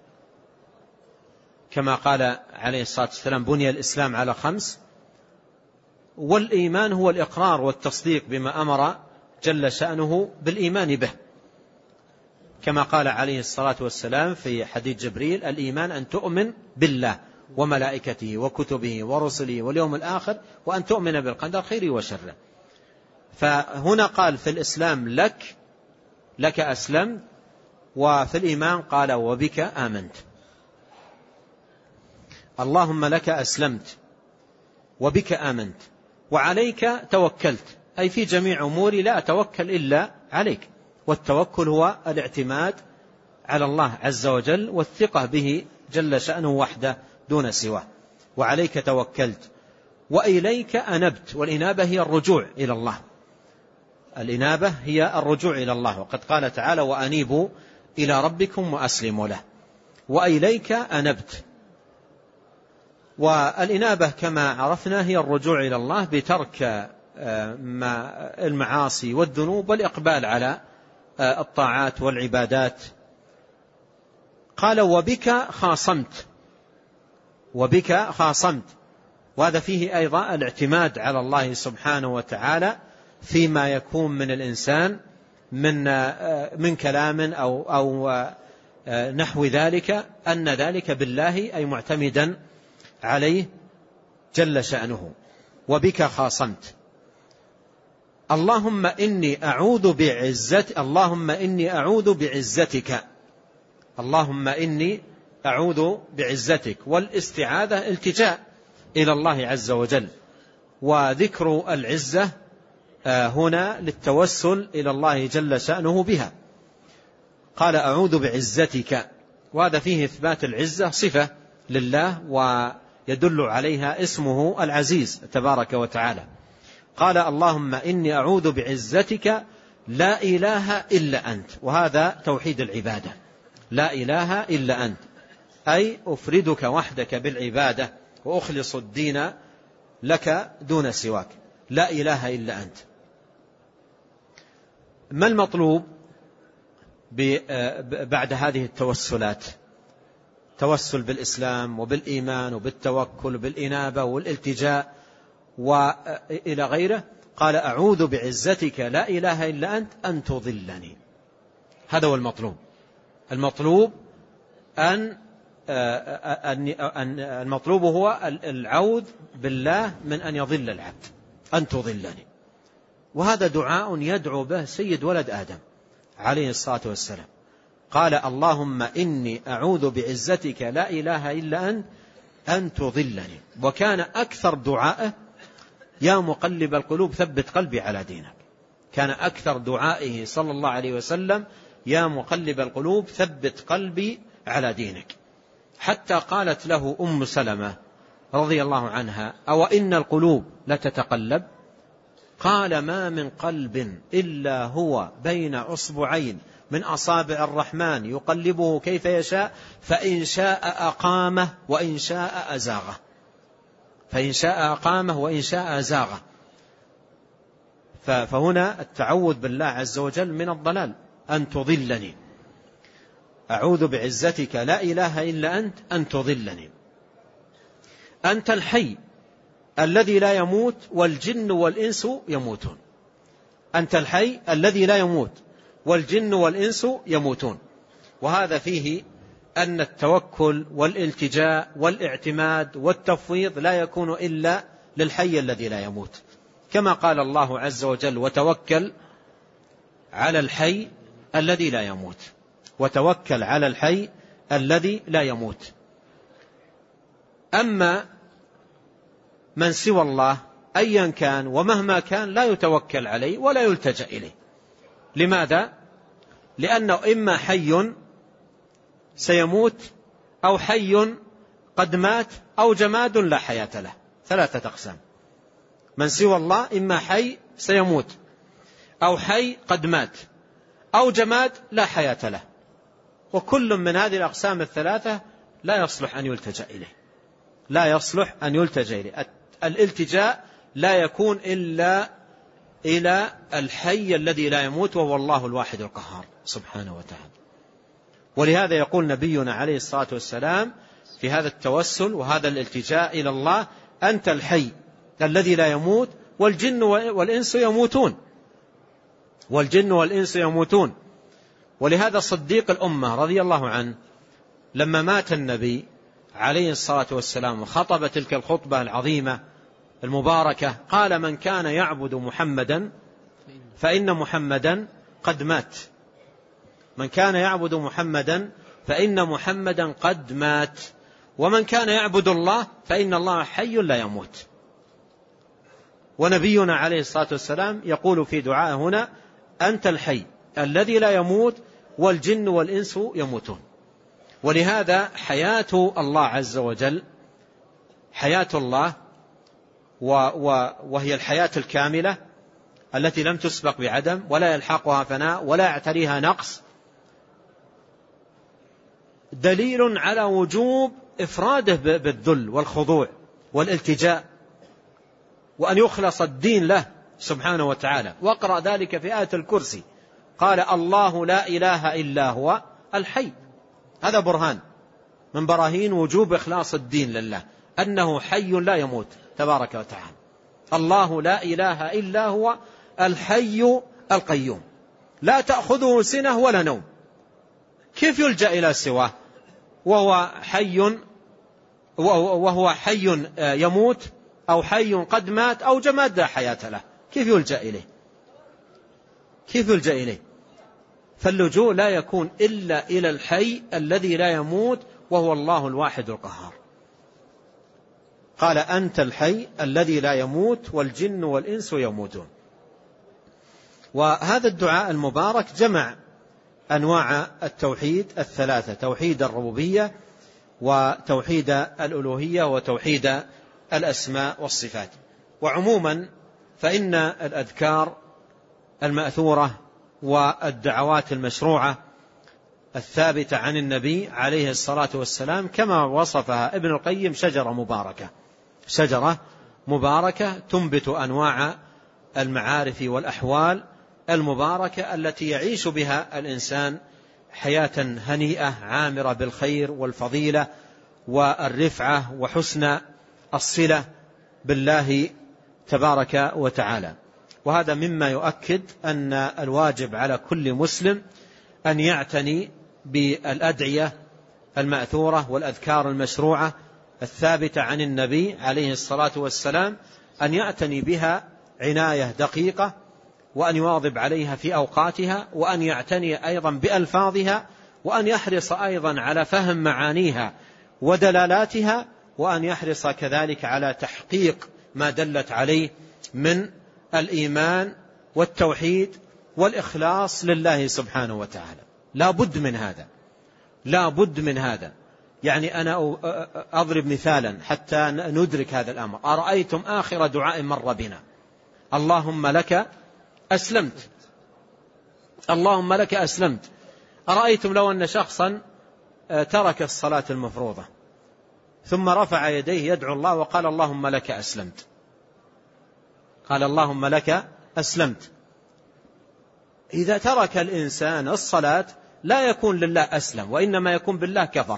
كما قال عليه الصلاة والسلام: بني الإسلام على خمس. والإيمان هو الإقرار والتصديق بما أمر جل شأنه بالإيمان به، كما قال عليه الصلاة والسلام في حديث جبريل: الإيمان أن تؤمن بالله وملائكته وكتبه ورسله واليوم الآخر، وأن تؤمن بالقدر خيره وشره. فهنا قال في الإسلام لك لك أسلمت، وفي الإيمان قال وبك آمنت. اللهم لك أسلمت وبك آمنت وعليك توكلت، أي في جميع أموري لا أتوكل إلا عليك. والتوكل هو الاعتماد على الله عز وجل والثقة به جل شأنه وحده دون سواه. وعليك توكلت وإليك أنبت. والإنابة هي الرجوع إلى الله، الإنابة هي الرجوع إلى الله. وقد قال تعالى: وأنيبوا إلى ربكم وأسلموا له. وإليك أنبت. والإنابة كما عرفنا هي الرجوع إلى الله بترك المعاصي والذنوب والإقبال على الطاعات والعبادات. قال: وبك خاصمت. وبك خاصمت، وهذا فيه أيضا الاعتماد على الله سبحانه وتعالى فيما يكون من الإنسان من من كلام أو أو نحو ذلك، أن ذلك بالله، أي معتمدا عليه جل شأنه. وبك خاصمت. اللهم إني أعوذ بعزت اللهم إني أعوذ بعزتك. اللهم إني أعوذ بعزتك. والاستعاذة التجاء إلى الله عز وجل، وذكر العزة هنا للتوسل إلى الله جل شأنه بها. قال: أعوذ بعزتك، وهذا فيه إثبات العزة صفة لله ويدل عليها اسمه العزيز تبارك وتعالى. قال: اللهم إني أعوذ بعزتك لا إله إلا أنت. وهذا توحيد العبادة، لا إله إلا أنت، أي أفردك وحدك بالعبادة وأخلص الدين لك دون سواك، لا إله إلا أنت. ما المطلوب بعد هذه التوسلات؟ توسل بالإسلام وبالإيمان وبالتوكل وبالإنابة والالتجاء وإلى غيره. قال: أعوذ بعزتك لا إله إلا أنت أن تضلني. هذا هو المطلوب. المطلوب أن المطلوب هو العوذ بالله من أن يضل العبد، أن تضلني. وهذا دعاء يدعو به سيد ولد آدم عليه الصلاة والسلام. قال: اللهم إني أعوذ بعزتك لا إله إلا أنت أن تضلني. وكان أكثر دعائه: يا مقلب القلوب ثبت قلبي على دينك. كان أكثر دعائه صلى الله عليه وسلم: يا مقلب القلوب ثبت قلبي على دينك. حتى قالت له أم سلمة رضي الله عنها: أو إن القلوب لتتقلب؟ قال: ما من قلب إلا هو بين أصبعين من أصابع الرحمن يقلبه كيف يشاء، فإن شاء أقامه وإن شاء أزاغه. فإن شاء أقامه وإن شاء أزاغه. فهنا التعوذ بالله عز وجل من الضلال: أن تضلني، أعوذ بعزتك لا إله إلا أنت أن تضلني. أنت الحي الذي لا يموت والجن والإنس يموتون. أنت الحي الذي لا يموت والجن والإنس يموتون. وهذا فيه أن التوكل والالتجاء والاعتماد والتفويض لا يكون إلا للحي الذي لا يموت، كما قال الله عز وجل: وتوكل على الحي الذي لا يموت. وتوكل على الحي الذي لا يموت. أما من سوى الله أيا كان ومهما كان لا يتوكل عليه ولا يلتجأ إليه. لماذا؟ لأنه إما حي سيموت، أو حي قد مات، أو جماد لا حياة له. ثلاثة أقسام: من سوى الله إما حي سيموت، أو حي قد مات، أو جماد لا حياة له. وكل من هذه الأقسام الثلاثة لا يصلح أن يلتجأ إليه. لا يصلح أن يلتجأ إليه. الالتجاء لا يكون إلا إلى الحي الذي لا يموت، وهو الله الواحد القهار سبحانه وتعالى. ولهذا يقول نبينا عليه الصلاة والسلام في هذا التوسل وهذا الالتجاء إلى الله: أنت الحي الذي لا يموت والجن والإنس يموتون. والجن والإنس يموتون. ولهذا صديق الأمة رضي الله عنه لما مات النبي عليه الصلاة والسلام وخطب تلك الخطبة العظيمة المباركة قال: من كان يعبد محمدا فإن محمدا قد مات. من كان يعبد محمدا فإن محمدا قد مات. ومن كان يعبد الله فإن الله حي لا يموت. ونبينا عليه الصلاة والسلام يقول في دعاء هنا: أنت الحي الذي لا يموت والجن والإنس يموتون. ولهذا حياة الله عز وجل حياة الله وهي الحياة الكاملة التي لم تسبق بعدم ولا يلحقها فناء ولا يعتريها نقص، دليل على وجوب إفراده بالذل والخضوع والالتجاء، وأن يخلص الدين له سبحانه وتعالى. واقرأ ذلك في آية الكرسي: قال: الله لا إله إلا هو الحي. هذا برهان من براهين وجوب إخلاص الدين لله، أنه حي لا يموت تبارك وتعالى. الله لا إله إلا هو الحي القيوم لا تأخذه سنة ولا نوم. كيف يلجأ إلى سواه وهو حي وهو حي يموت، أو حي قد مات، أو جماد لا حياة له؟ كيف يلجأ إليه؟ كيف يلجأ إليه؟ فاللجوء لا يكون إلا إلى الحي الذي لا يموت، وهو الله الواحد القهار. قال: أنت الحي الذي لا يموت والجن والإنس يموتون. وهذا الدعاء المبارك جمع أنواع التوحيد الثلاثة: توحيد الربوبية وتوحيد الألوهية وتوحيد الأسماء والصفات. وعموما فإن الأذكار المأثورة والدعوات المشروعة الثابتة عن النبي عليه الصلاة والسلام كما وصفها ابن القيم شجرة مباركة، شجرة مباركة تنبت أنواع المعارف والأحوال المباركة التي يعيش بها الإنسان حياة هنيئة عامرة بالخير والفضيلة والرفعة وحسن الصلة بالله تبارك وتعالى. وهذا مما يؤكد أن الواجب على كل مسلم أن يعتني بالأدعية المأثورة والأذكار المشروعة الثابتة عن النبي عليه الصلاة والسلام، أن يعتني بها عناية دقيقة، وأن يواظب عليها في أوقاتها، وأن يعتني أيضا بألفاظها، وأن يحرص أيضا على فهم معانيها ودلالاتها، وأن يحرص كذلك على تحقيق ما دلت عليه من الإيمان والتوحيد والإخلاص لله سبحانه وتعالى. لا بد من هذا، لا بد من هذا. يعني أنا أضرب مثالا حتى ندرك هذا الأمر. أرأيتم آخر دعاء مر بنا اللهم لك أسلمت، اللهم لك أسلمت. أرأيتم لو أن شخصا ترك الصلاة المفروضة ثم رفع يديه يدعو الله وقال اللهم لك أسلمت، قال اللهم لك أسلمت. إذا ترك الإنسان الصلاة لا يكون لله أسلم، وإنما يكون بالله كفر.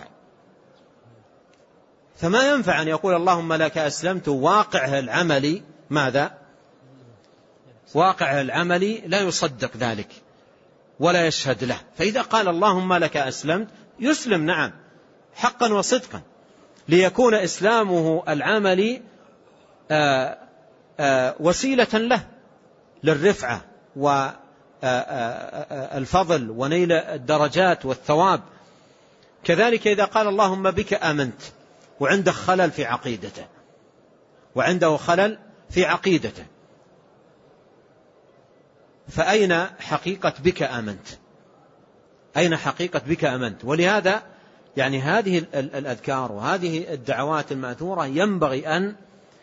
فما ينفع أن يقول اللهم لك أسلمت واقعه العملي ماذا؟ واقعه العملي لا يصدق ذلك ولا يشهد له. فإذا قال اللهم لك أسلمت يسلم نعم حقا وصدقا، ليكون إسلامه العملي آآ آآ وسيلة له للرفعة والفضل ونيل الدرجات والثواب. كذلك إذا قال اللهم بك آمنت وعنده خلل في عقيدته، وعنده خلل في عقيدته، فأين حقيقة بك آمنت؟ أين حقيقة بك آمنت؟ ولهذا يعني هذه الأذكار وهذه الدعوات المأثورة ينبغي أن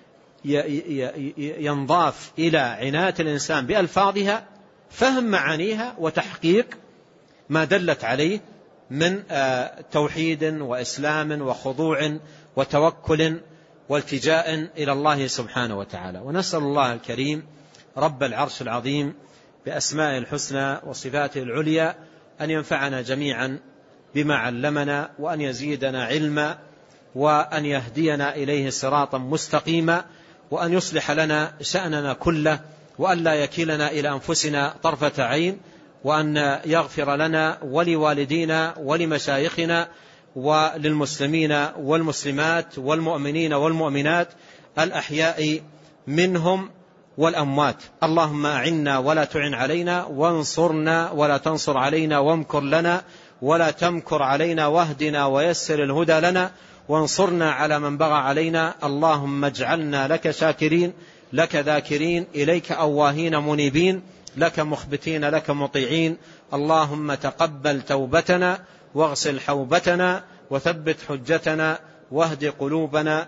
ينضاف إلى عناية الإنسان بألفاظها، فهم معانيها وتحقيق ما دلت عليه من توحيد وإسلام وخضوع وتوكل والتجاء إلى الله سبحانه وتعالى. ونسأل الله الكريم رب العرش العظيم بأسمائه الحسنى وصفاته العليا أن ينفعنا جميعا بما علمنا، وأن يزيدنا علما، وأن يهدينا إليه صراطا مستقيما، وأن يصلح لنا شأننا كله، وأن لا يكلنا إلى أنفسنا طرفة عين، وأن يغفر لنا ولوالدينا ولمشايخنا وللمسلمين والمسلمات والمؤمنين والمؤمنات الأحياء منهم والأموات. اللهم أعنا ولا تعن علينا، وانصرنا ولا تنصر علينا، وامكر لنا ولا تمكر علينا، واهدنا ويسر الهدى لنا، وانصرنا على من بغى علينا. اللهم اجعلنا لك شاكرين، لك ذاكرين، إليك أواهين منيبين، لك مخبتين، لك مطيعين. اللهم تقبل توبتنا واغسل حوبتنا وثبت حجتنا واهد قلوبنا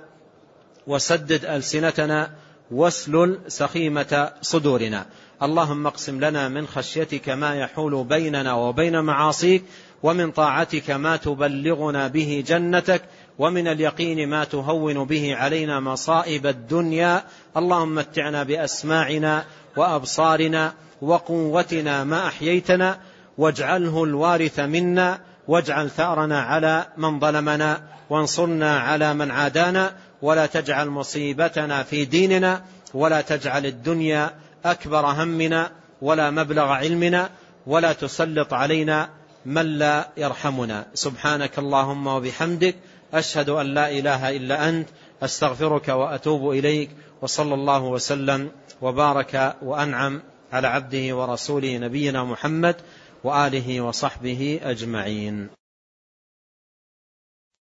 وسدد ألسنتنا واسلل سخيمة صدورنا. اللهم اقسم لنا من خشيتك ما يحول بيننا وبين معاصيك، ومن طاعتك ما تبلغنا به جنتك، ومن اليقين ما تهون به علينا مصائب الدنيا. اللهم متعنا بأسماعنا وأبصارنا وقوتنا ما أحييتنا، واجعله الوارث منا، واجعل ثأرنا على من ظلمنا، وانصرنا على من عادانا، ولا تجعل مصيبتنا في ديننا، ولا تجعل الدنيا أكبر همنا ولا مبلغ علمنا، ولا تسلط علينا من لا يرحمنا. سبحانك اللهم وبحمدك، أشهد أن لا إله إلا أنت، أستغفرك وأتوب إليك. وصلى الله وسلم وبارك وأنعم على عبده ورسوله نبينا محمد وآله وصحبه أجمعين.